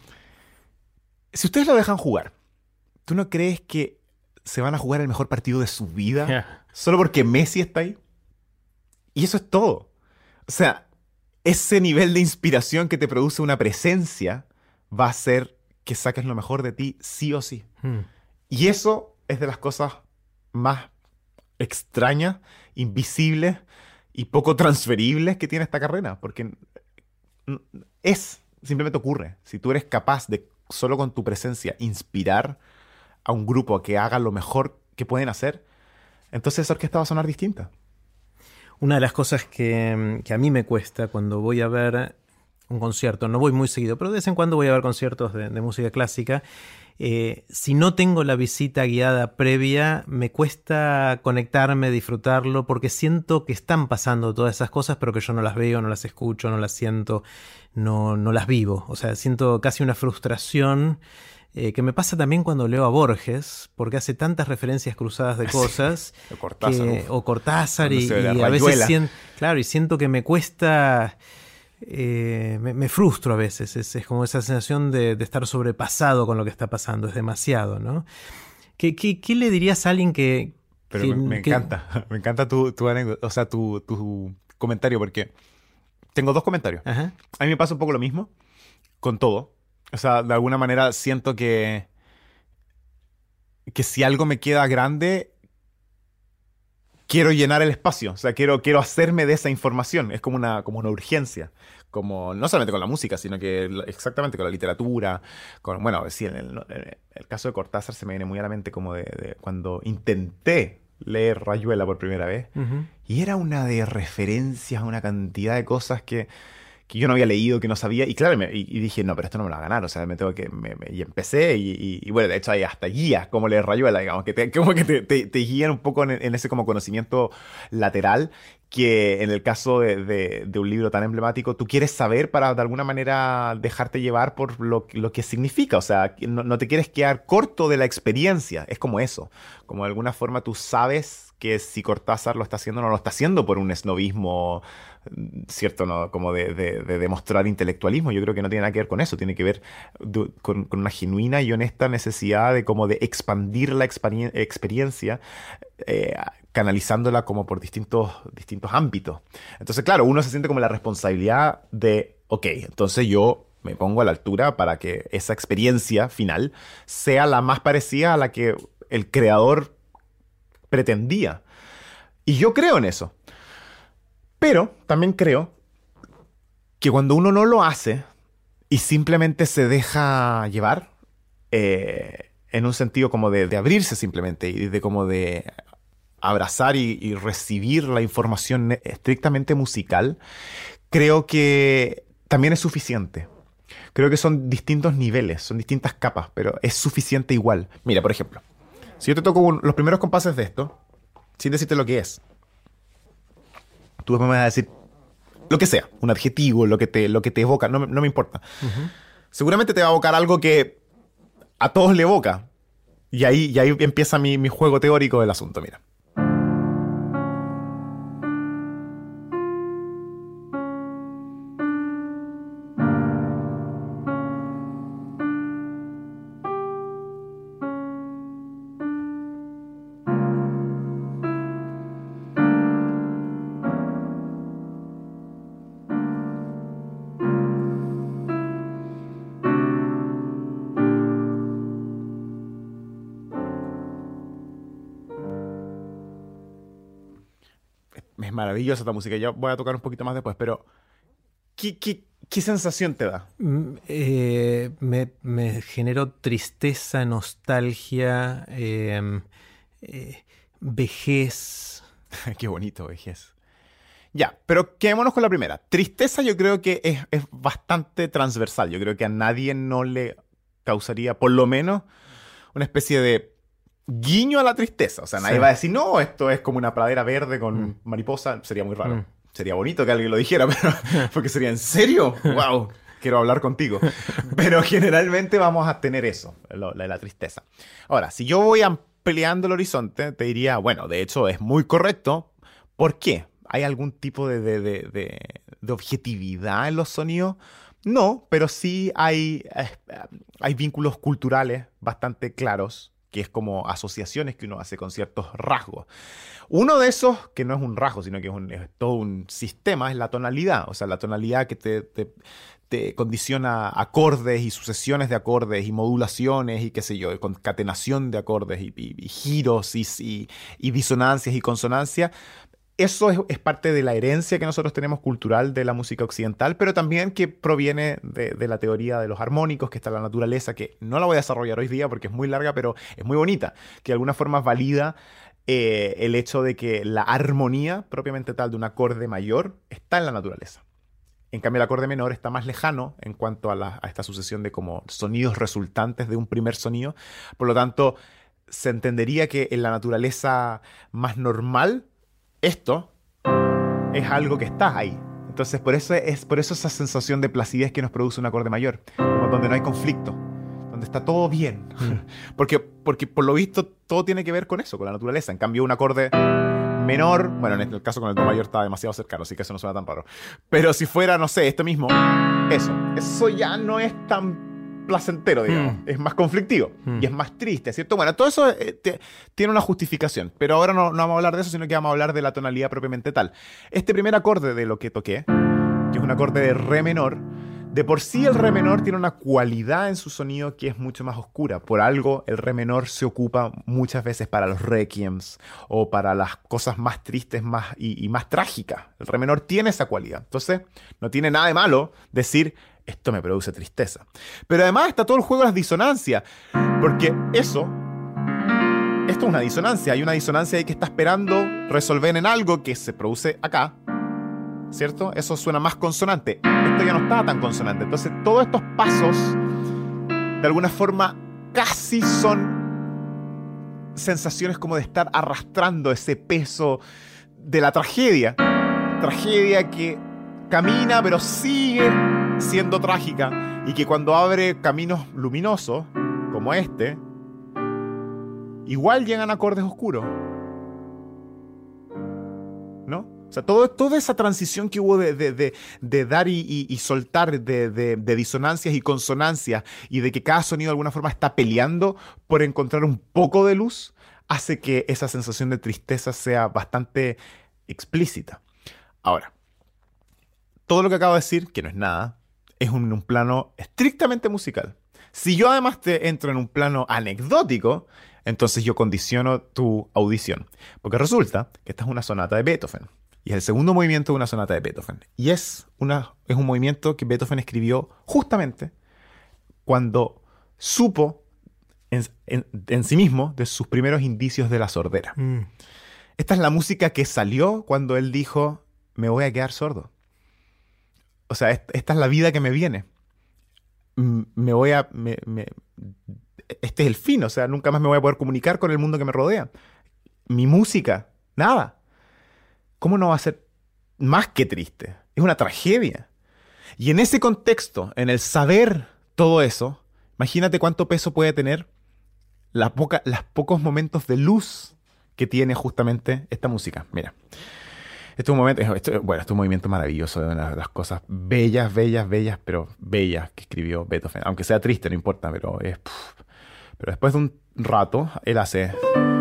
Si ustedes lo dejan jugar, ¿tú no crees que se van a jugar el mejor partido de su vida solo porque Messi está ahí? Y eso es todo. O sea, ese nivel de inspiración que te produce una presencia va a hacer que saques lo mejor de ti sí o sí. Y eso es de las cosas más extrañas, invisibles y poco transferibles que tiene esta carrera. Porque simplemente ocurre. Si tú eres capaz de, solo con tu presencia, inspirar a un grupo a que haga lo mejor que pueden hacer, entonces esa orquesta va a sonar distinta. Una de las cosas que a mí me cuesta cuando voy a ver un concierto, no voy muy seguido, pero de vez en cuando voy a ver conciertos de música clásica, si no tengo la visita guiada previa, me cuesta conectarme, disfrutarlo, porque siento que están pasando todas esas cosas, pero que yo no las veo, no las escucho, no las siento, no las vivo. O sea, siento casi una frustración que me pasa también cuando leo a Borges, porque hace tantas referencias cruzadas de cosas. Sí, o Cortázar y a veces siento que me cuesta, me frustro a veces. Es como esa sensación de estar sobrepasado con lo que está pasando, es demasiado, ¿no? ¿Qué le dirías a alguien que... Pero me encanta tu anécdota, o sea, tu comentario, porque tengo dos comentarios. Ajá. A mí me pasa un poco lo mismo con todo. O sea, de alguna manera siento que si algo me queda grande, quiero llenar el espacio. O sea, quiero hacerme de esa información. Es como una urgencia. Como, no solamente con la música, sino que exactamente con la literatura. Bueno, sí, en el caso de Cortázar se me viene muy a la mente como de cuando intenté leer Rayuela por primera vez. Uh-huh. Y era una de referencias, una cantidad de cosas que yo no había leído, que no sabía, y claro, y dije, no, pero esto no me lo va a ganar, o sea, me tengo que, y empecé, y bueno, de hecho hay hasta guías, como leer Rayuela, digamos, que te guían un poco en ese como conocimiento lateral, que en el caso de un libro tan emblemático, tú quieres saber para de alguna manera dejarte llevar por lo que significa, o sea, no te quieres quedar corto de la experiencia, es como eso, como de alguna forma tú sabes que si Cortázar lo está haciendo, no lo está haciendo por un esnovismo, ¿cierto? ¿No? Como de demostrar intelectualismo. Yo creo que no tiene nada que ver con eso, tiene que ver con una genuina y honesta necesidad de como de expandir la experiencia, canalizándola como por distintos ámbitos. Entonces, claro, uno se siente como la responsabilidad de, ok, entonces yo me pongo a la altura para que esa experiencia final sea la más parecida a la que el creador pretendía. Y yo creo en eso. Pero también creo que cuando uno no lo hace y simplemente se deja llevar, en un sentido como de abrirse simplemente y de como de abrazar y recibir la información estrictamente musical, creo que también es suficiente. Creo que son distintos niveles, son distintas capas, pero es suficiente igual. Mira, por ejemplo, si yo te toco los primeros compases de esto, sin decirte lo que es, tú me vas a decir lo que sea, un adjetivo, lo que te evoca, no me importa. Uh-huh. Seguramente te va a evocar algo que a todos le evoca. Y ahí empieza mi juego teórico del asunto, mira. es maravillosa esta música. Yo voy a tocar un poquito más después, pero ¿qué sensación te da? Me generó tristeza, nostalgia, vejez. Qué bonito, vejez. Ya, pero quedémonos con la primera. Tristeza yo creo que es bastante transversal. Yo creo que a nadie no le causaría, por lo menos, una especie de guiño a la tristeza. O sea, nadie va a decir, no, esto es como una pradera verde con mariposa. Sería muy raro. Sería bonito que alguien lo dijera, pero porque sería, ¿en serio? ¡Wow! Quiero hablar contigo. Pero generalmente vamos a tener eso, la tristeza. Ahora, si yo voy ampliando el horizonte, te diría, bueno, de hecho es muy correcto. ¿Por qué? ¿Hay algún tipo de objetividad en los sonidos? No, pero sí hay vínculos culturales bastante claros, que es como asociaciones que uno hace con ciertos rasgos. Uno de esos, que no es un rasgo, sino que es todo un sistema, es la tonalidad. O sea, la tonalidad que te condiciona acordes y sucesiones de acordes y modulaciones y qué sé yo, concatenación de acordes y giros y disonancias y consonancias. Eso es parte de la herencia que nosotros tenemos cultural de la música occidental, pero también que proviene de la teoría de los armónicos, que está en la naturaleza, que no la voy a desarrollar hoy día porque es muy larga, pero es muy bonita, que de alguna forma valida el hecho de que la armonía propiamente tal de un acorde mayor está en la naturaleza. En cambio, el acorde menor está más lejano en cuanto a esta sucesión de como sonidos resultantes de un primer sonido. Por lo tanto, se entendería que en la naturaleza más normal, esto es algo que está ahí. Entonces, por eso esa sensación de placidez que nos produce un acorde mayor, como donde no hay conflicto, donde está todo bien. Porque por lo visto todo tiene que ver con eso, con la naturaleza. En cambio, un acorde menor, bueno, en el caso con el do mayor está demasiado cercano, así que eso no suena tan raro. Pero si fuera, no sé, esto mismo, eso ya no es tan placentero, digamos. Es más conflictivo y es más triste, ¿cierto? Bueno, todo eso tiene una justificación, pero ahora no vamos a hablar de eso, sino que vamos a hablar de la tonalidad propiamente tal. Este primer acorde de lo que toqué, que es un acorde de re menor, de por sí el re menor tiene una cualidad en su sonido que es mucho más oscura. Por algo el re menor se ocupa muchas veces para los requiems o para las cosas más tristes y más trágicas. El re menor tiene esa cualidad. Entonces no tiene nada de malo decir esto me produce tristeza. Pero además está todo el juego de las disonancias, porque esto es una disonancia. Hay una disonancia ahí que está esperando resolver en algo que se produce acá, ¿cierto? Eso suena más consonante. Esto ya no está tan consonante. Entonces todos estos pasos de alguna forma casi son sensaciones como de estar arrastrando ese peso de la tragedia. Tragedia que camina pero sigue siendo trágica y que cuando abre caminos luminosos como este, igual llegan acordes oscuros, ¿no? O sea, toda esa transición que hubo de dar y soltar, de disonancias y consonancias, y de que cada sonido de alguna forma está peleando por encontrar un poco de luz, hace que esa sensación de tristeza sea bastante explícita. Ahora, todo lo que acabo de decir, que no es nada, es un plano estrictamente musical. Si yo además te entro en un plano anecdótico, entonces yo condiciono tu audición. Porque resulta que esta es una sonata de Beethoven. Y es el segundo movimiento de una sonata de Beethoven. Y es un movimiento que Beethoven escribió justamente cuando supo en sí mismo de sus primeros indicios de la sordera. Esta es la música que salió cuando él dijo, me voy a quedar sordo. O sea, esta es la vida que me viene. Este es el fin, o sea, nunca más me voy a poder comunicar con el mundo que me rodea. Mi música, nada. ¿Cómo no va a ser más que triste? Es una tragedia. Y en ese contexto, en el saber todo eso, imagínate cuánto peso puede tener los pocos momentos de luz que tiene justamente esta música. Mira. Este es un movimiento maravilloso, de una de las cosas bellas, pero bellas que escribió Beethoven. Aunque sea triste, no importa, pero después de un rato, él hace...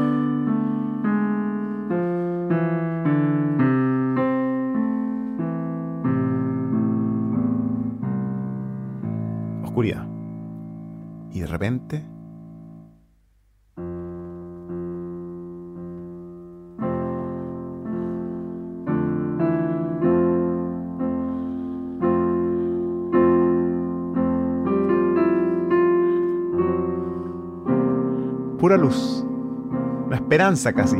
oscuridad. Y de repente... pura luz, una esperanza casi.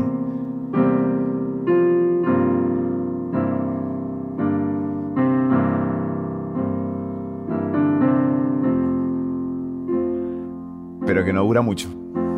Pero que no dura mucho.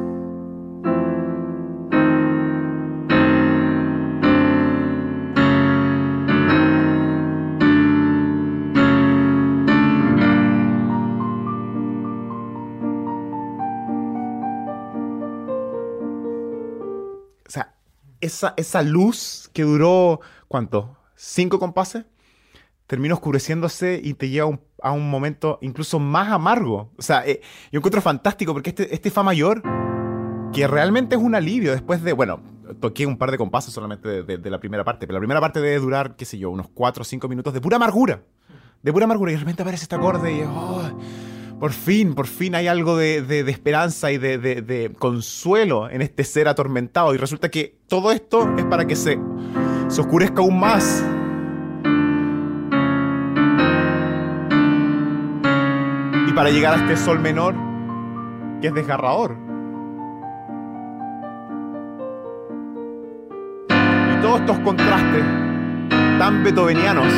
O sea, esa luz que duró, ¿cuánto? 5 compases, termina oscureciéndose y te lleva a un momento incluso más amargo. O sea, yo encuentro fantástico porque este fa mayor, que realmente es un alivio después de, bueno, toqué un par de compases solamente de la primera parte, pero la primera parte debe durar, qué sé yo, unos 4 o 5 minutos de pura amargura. De pura amargura. Y de repente aparece este acorde y por fin hay algo de esperanza y de consuelo en este ser atormentado. Y resulta que todo esto es para que se oscurezca aún más. Y para llegar a este sol menor, que es desgarrador. Y todos estos contrastes tan beethovenianos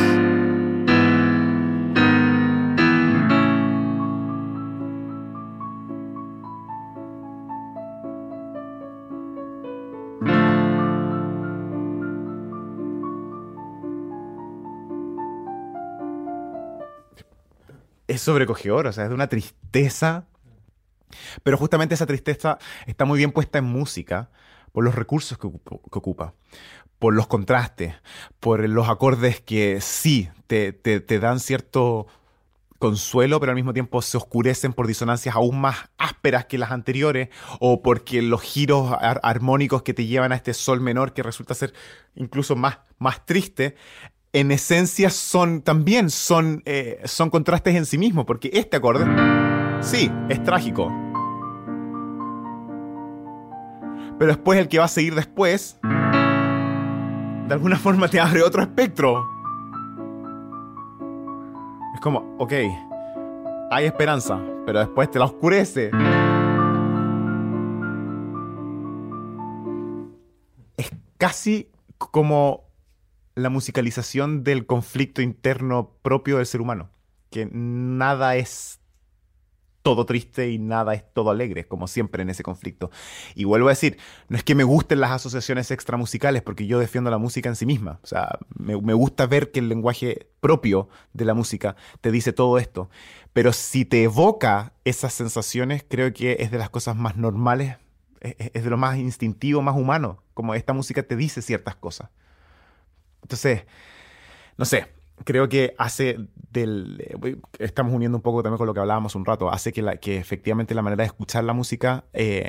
es sobrecogedor, o sea, es de una tristeza. Pero justamente esa tristeza está muy bien puesta en música por los recursos que ocupa, por los contrastes, por los acordes que sí te dan cierto consuelo, pero al mismo tiempo se oscurecen por disonancias aún más ásperas que las anteriores, o porque los giros armónicos que te llevan a este sol menor, que resulta ser incluso más triste, en esencia son contrastes en sí mismos, porque este acorde, sí, es trágico. Pero después el que va a seguir después, de alguna forma te abre otro espectro. Es como, ok, hay esperanza, pero después te la oscurece. Es casi como la musicalización del conflicto interno propio del ser humano, que nada es todo triste y nada es todo alegre, como siempre en ese conflicto. Y vuelvo a decir, no es que me gusten las asociaciones extramusicales, porque yo defiendo la música en sí misma. O sea, me gusta ver que el lenguaje propio de la música te dice todo esto. Pero si te evoca esas sensaciones, creo que es de las cosas más normales, es de lo más instintivo, más humano, como esta música te dice ciertas cosas. Entonces, no sé, creo que estamos uniendo un poco también con lo que hablábamos un rato, hace que efectivamente la manera de escuchar la música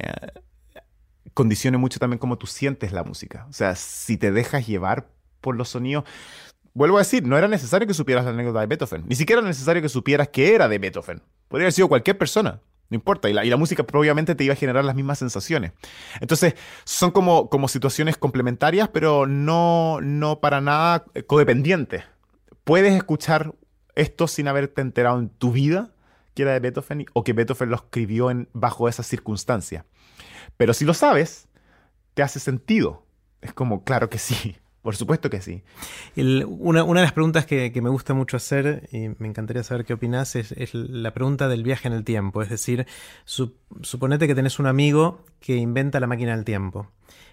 condicione mucho también cómo tú sientes la música. O sea, si te dejas llevar por los sonidos, vuelvo a decir, no era necesario que supieras la anécdota de Beethoven, ni siquiera era necesario que supieras que era de Beethoven. Podría haber sido cualquier persona. No importa, y la música obviamente te iba a generar las mismas sensaciones. Entonces, son como situaciones complementarias, pero no para nada codependientes. Puedes escuchar esto sin haberte enterado en tu vida que era de Beethoven o que Beethoven lo escribió bajo esas circunstancias. Pero si lo sabes, te hace sentido. Es como, claro que sí. Por supuesto que sí. Una de las preguntas que me gusta mucho hacer, y me encantaría saber qué opinás, es la pregunta del viaje en el tiempo. Es decir, suponete que tenés un amigo que inventa la máquina del tiempo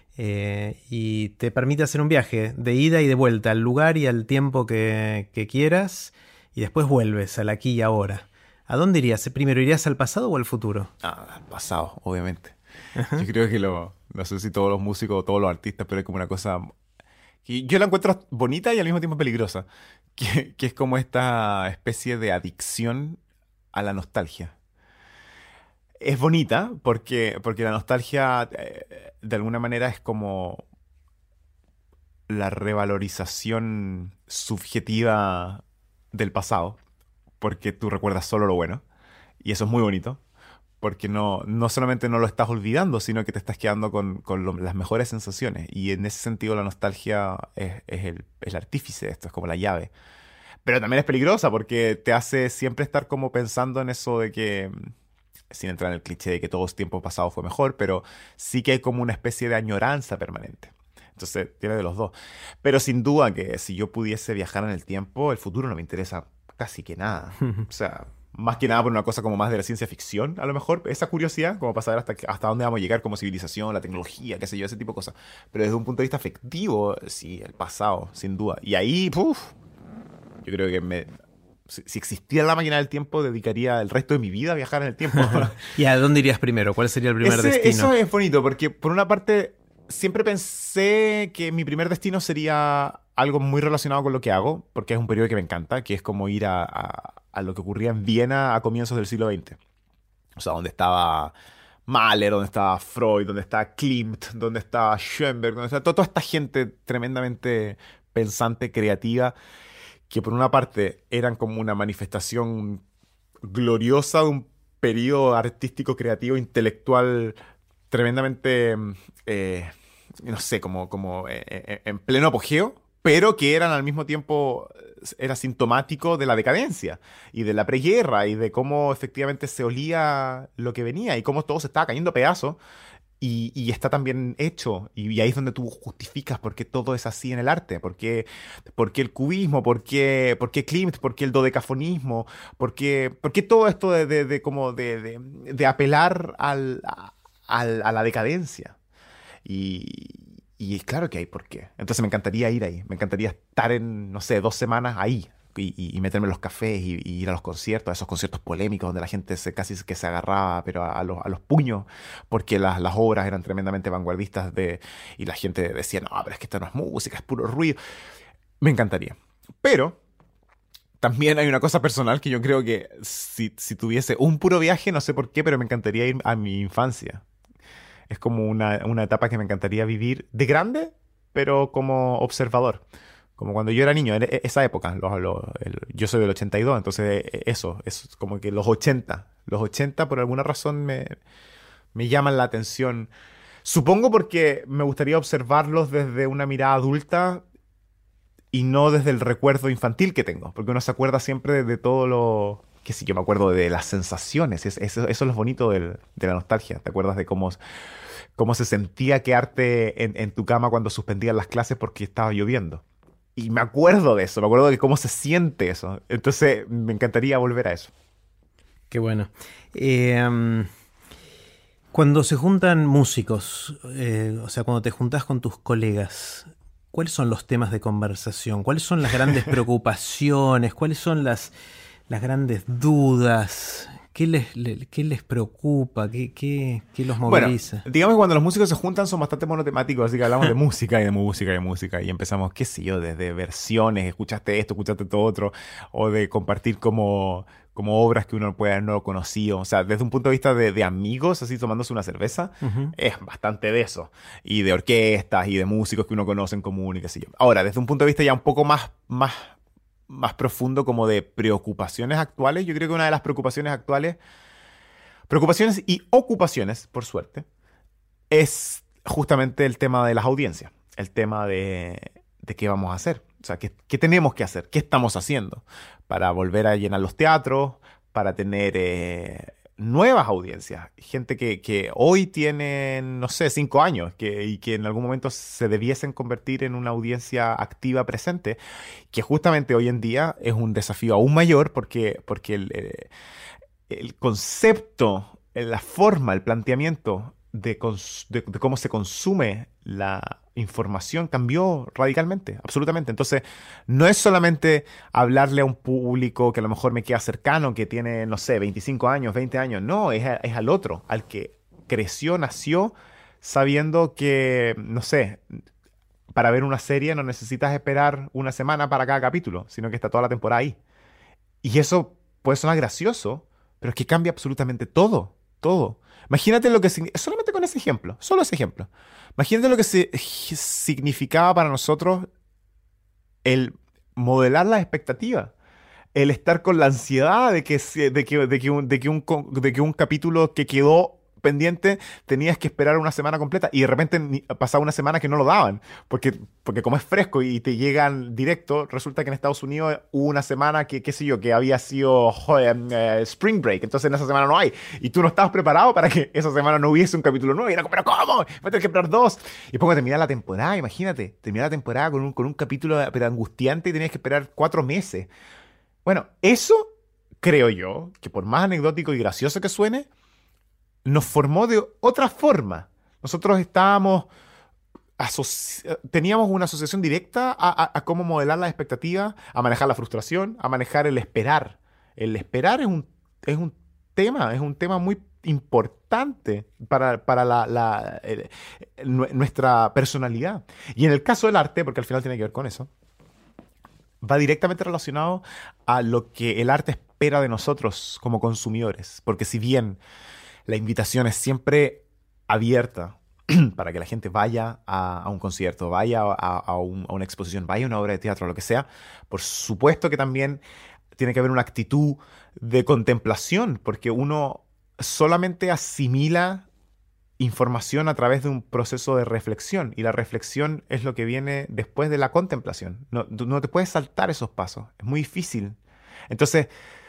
y te permite hacer un viaje de ida y de vuelta al lugar y al tiempo que quieras, y después vuelves al aquí y ahora. ¿A dónde irías? ¿Primero irías al pasado o al futuro? Al pasado, obviamente. Ajá. Yo creo que no sé si todos los músicos o todos los artistas, pero es como una cosa... Y yo la encuentro bonita y al mismo tiempo peligrosa, que es como esta especie de adicción a la nostalgia. Es bonita porque la nostalgia de alguna manera es como la revalorización subjetiva del pasado, porque tú recuerdas solo lo bueno, y eso es muy bonito. Porque no solamente no lo estás olvidando, sino que te estás quedando con las mejores sensaciones. Y en ese sentido la nostalgia es el artífice de esto, es como la llave. Pero también es peligrosa porque te hace siempre estar como pensando en eso de que sin entrar en el cliché de que todo el tiempo pasado fue mejor, pero sí que hay como una especie de añoranza permanente. Entonces, tiene de los dos. Pero sin duda que si yo pudiese viajar en el tiempo, el futuro no me interesa casi que nada. O sea, más que nada por una cosa como más de la ciencia ficción, a lo mejor, esa curiosidad, como para saber hasta dónde vamos a llegar como civilización, la tecnología, qué sé yo, ese tipo de cosas. Pero desde un punto de vista afectivo, sí, el pasado, sin duda. Y ahí, puf, yo creo que si existiera la máquina del tiempo, dedicaría el resto de mi vida a viajar en el tiempo. ¿Y a dónde irías primero? ¿Cuál sería el primer destino? Eso es bonito, porque por una parte siempre pensé que mi primer destino sería algo muy relacionado con lo que hago, porque es un periodo que me encanta, que es como ir a lo que ocurría en Viena a comienzos del siglo XX. O sea, donde estaba Mahler, donde estaba Freud, donde estaba Klimt, donde estaba Schoenberg, donde estaba toda esta gente tremendamente pensante, creativa, que por una parte eran como una manifestación gloriosa de un periodo artístico, creativo, intelectual tremendamente, no sé, en pleno apogeo, pero que eran al mismo tiempo, era sintomático de la decadencia y de la preguerra y de cómo efectivamente se olía lo que venía y cómo todo se estaba cayendo a pedazos. Y está tan bien hecho, y ahí es donde tú justificas por qué todo es así en el arte, por qué el cubismo, por qué Klimt, por qué el dodecafonismo, por qué todo esto de apelar a la decadencia. Y claro que hay por qué. Entonces me encantaría ir ahí, me encantaría estar en, no sé, 2 semanas ahí. Y meterme en los cafés y ir a los conciertos, a esos conciertos polémicos donde la gente casi que se agarraba pero a los puños porque las obras eran tremendamente vanguardistas y la gente decía, no, pero es que esto no es música, es puro ruido. Me encantaría. Pero también hay una cosa personal que yo creo que si tuviese un puro viaje, no sé por qué, pero me encantaría ir a mi infancia. Es como una etapa que me encantaría vivir de grande, pero como observador. Como cuando yo era niño, en esa época, yo soy del 82, entonces eso, es como que los 80 por alguna razón me llaman la atención. Supongo porque me gustaría observarlos desde una mirada adulta y no desde el recuerdo infantil que tengo, porque uno se acuerda siempre de todo lo... Que sí, yo me acuerdo de las sensaciones, eso es lo bonito de la nostalgia, te acuerdas de cómo se sentía quedarte en tu cama cuando suspendían las clases porque estaba lloviendo. Y me acuerdo de eso, me acuerdo de cómo se siente eso. Entonces me encantaría volver a eso. Qué bueno. Cuando se juntan músicos, o sea, cuando te juntás con tus colegas, ¿cuáles son los temas de conversación? ¿Cuáles son las grandes preocupaciones? ¿Cuáles son las grandes dudas? ¿Qué les preocupa? ¿Qué los moviliza? Bueno, digamos que cuando los músicos se juntan son bastante monotemáticos, así que hablamos de música y de música y de música y empezamos, qué sé yo, desde versiones, escuchaste esto, escuchaste todo otro, o de compartir como obras que uno puede haber no conocido. O sea, desde un punto de vista de amigos, así tomándose una cerveza, es bastante de eso. Y de orquestas y de músicos que uno conoce en común y qué sé yo. Ahora, desde un punto de vista ya un poco más profundo como de preocupaciones actuales. Yo creo que una de las preocupaciones actuales, preocupaciones y ocupaciones, por suerte, es justamente el tema de las audiencias, el tema de qué vamos a hacer, o sea, qué tenemos que hacer, qué estamos haciendo para volver a llenar los teatros, para tener nuevas audiencias, gente que hoy tienen, no sé, 5 años y que en algún momento se debiesen convertir en una audiencia activa presente, que justamente hoy en día es un desafío aún mayor porque el concepto, la forma, el planteamiento de cómo se consume la información cambió radicalmente, absolutamente. Entonces, no es solamente hablarle a un público que a lo mejor me queda cercano, que tiene, no sé, 25 años, 20 años. No, es al otro, al que creció, nació, sabiendo que, no sé, para ver una serie no necesitas esperar una semana para cada capítulo, sino que está toda la temporada ahí. Y eso puede sonar gracioso, pero es que cambia absolutamente todo, todo. Imagínate lo que solamente con ese ejemplo, solo ese ejemplo. Imagínate lo que significaba para nosotros el modelar las expectativas, el estar con la ansiedad de que un capítulo que quedó pendiente, tenías que esperar una semana completa y de repente pasaba una semana que no lo daban, porque como es fresco y te llegan directo, resulta que en Estados Unidos hubo una semana que, qué sé yo, que había sido Spring Break, entonces en esa semana no hay, y tú no estabas preparado para que esa semana no hubiese un capítulo nuevo, y era como, ¿pero cómo? Voy a tener que esperar 2. Y después cuando terminaba la temporada, imagínate, terminaba la temporada con un capítulo pero angustiante y tenías que esperar 4 meses. Bueno, eso creo yo, que por más anecdótico y gracioso que suene, nos formó de otra forma. Nosotros teníamos una asociación directa a cómo modelar las expectativas, a manejar la frustración, a manejar el esperar. El esperar es un tema muy importante para nuestra personalidad. Y en el caso del arte, porque al final tiene que ver con eso, va directamente relacionado a lo que el arte espera de nosotros como consumidores. Porque si bien la invitación es siempre abierta para que la gente vaya a un concierto, vaya a una exposición, vaya a una obra de teatro, lo que sea, por supuesto que también tiene que haber una actitud de contemplación, porque uno solamente asimila información a través de un proceso de reflexión, y la reflexión es lo que viene después de la contemplación. No te puedes saltar esos pasos, es muy difícil. Entonces,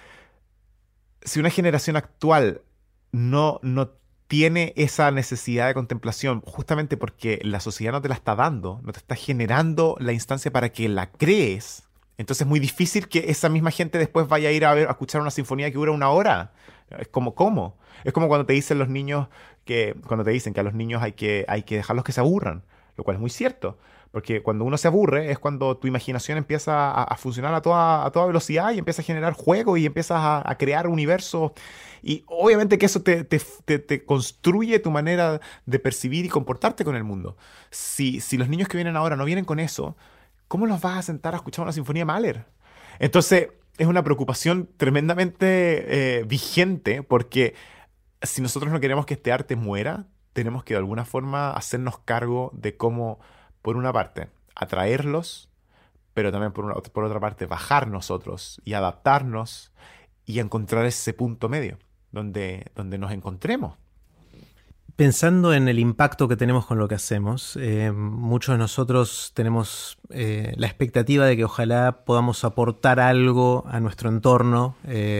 si una generación actual no tiene esa necesidad de contemplación, justamente porque la sociedad no te la está dando, no te está generando la instancia para que la crees, entonces es muy difícil que esa misma gente después vaya a ir a escuchar una sinfonía que dura 1 hora. Es como, ¿cómo? Es como cuando te dicen los niños cuando te dicen que a los niños hay que dejarlos que se aburran, lo cual es muy cierto. Porque cuando uno se aburre es cuando tu imaginación empieza a funcionar a toda velocidad y empieza a generar juego y empiezas a crear universos. Y obviamente que eso te construye tu manera de percibir y comportarte con el mundo. Si los niños que vienen ahora no vienen con eso, ¿cómo los vas a sentar a escuchar una sinfonía de Mahler? Entonces es una preocupación tremendamente vigente, porque si nosotros no queremos que este arte muera, tenemos que de alguna forma hacernos cargo de cómo, por una parte, atraerlos, pero también por otra parte, bajar nosotros y adaptarnos y encontrar ese punto medio donde nos encontremos. Pensando en el impacto que tenemos con lo que hacemos, muchos de nosotros tenemos la expectativa de que ojalá podamos aportar algo a nuestro entorno,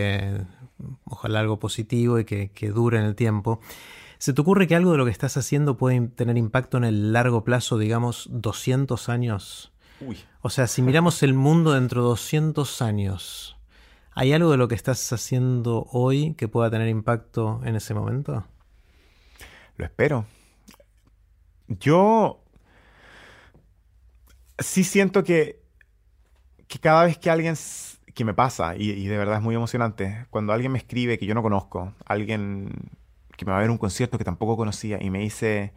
ojalá algo positivo y que dure en el tiempo. ¿Se te ocurre que algo de lo que estás haciendo puede tener impacto en el largo plazo, digamos, 200 años? Uy. O sea, si miramos el mundo dentro de 200 años, ¿hay algo de lo que estás haciendo hoy que pueda tener impacto en ese momento? Lo espero. Yo sí siento que cada vez que alguien, que me pasa, y de verdad es muy emocionante, cuando alguien me escribe que yo no conozco, alguien que me va a ver un concierto que tampoco conocía y me dice: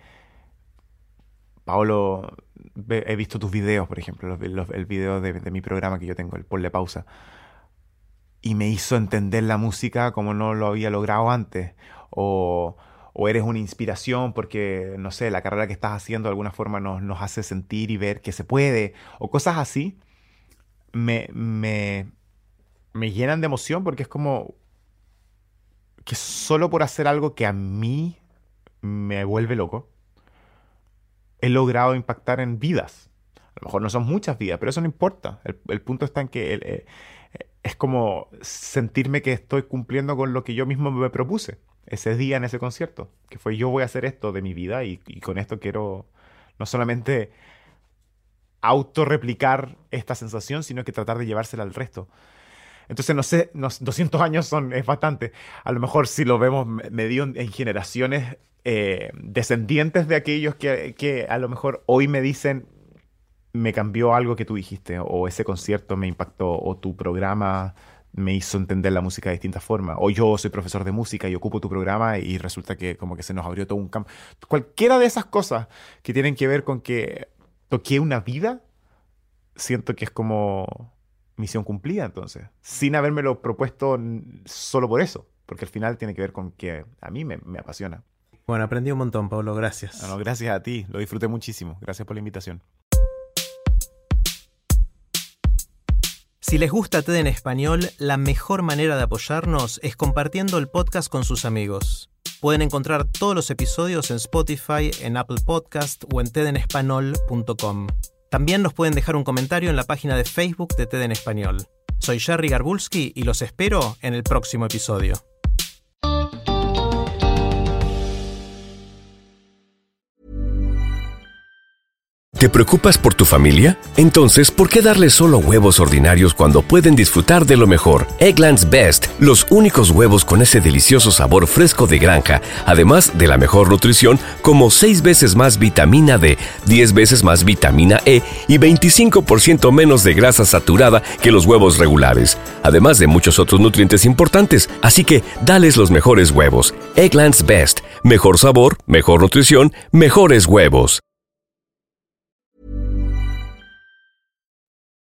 Paolo, he visto tus videos, por ejemplo, el video de mi programa que yo tengo, el Ponle Pausa, y me hizo entender la música como no lo había logrado antes, o eres una inspiración porque, no sé, la carrera que estás haciendo de alguna forma nos hace sentir y ver que se puede, o cosas así, me llenan de emoción, porque es como que solo por hacer algo que a mí me vuelve loco, he logrado impactar en vidas. A lo mejor no son muchas vidas, pero eso no importa. El punto está en que es como sentirme que estoy cumpliendo con lo que yo mismo me propuse ese día en ese concierto, que fue: yo voy a hacer esto de mi vida y con esto quiero no solamente autorreplicar esta sensación, sino que tratar de llevársela al resto. Entonces, no sé, 200 años es bastante. A lo mejor si lo vemos medido en generaciones descendientes de aquellos que a lo mejor hoy me dicen: me cambió algo que tú dijiste, o ese concierto me impactó, o tu programa me hizo entender la música de distintas formas, o yo soy profesor de música y ocupo tu programa y resulta que como que se nos abrió todo un campo. Cualquiera de esas cosas que tienen que ver con que toqué una vida, siento que es como misión cumplida, entonces, sin habérmelo propuesto solo por eso, porque al final tiene que ver con que a mí me apasiona. Bueno, aprendí un montón, Pablo, gracias. No, gracias a ti, lo disfruté muchísimo. Gracias por la invitación. Si les gusta TED en Español, la mejor manera de apoyarnos es compartiendo el podcast con sus amigos. Pueden encontrar todos los episodios en Spotify, en Apple Podcast o en tedenespanol.com. También nos pueden dejar un comentario en la página de Facebook de TED en Español. Soy Jerry Garbulski y los espero en el próximo episodio. ¿Te preocupas por tu familia? Entonces, ¿por qué darles solo huevos ordinarios cuando pueden disfrutar de lo mejor? Eggland's Best, los únicos huevos con ese delicioso sabor fresco de granja, además de la mejor nutrición, como 6 veces más vitamina D, 10 veces más vitamina E y 25% menos de grasa saturada que los huevos regulares, además de muchos otros nutrientes importantes. Así que, dales los mejores huevos. Eggland's Best, mejor sabor, mejor nutrición, mejores huevos.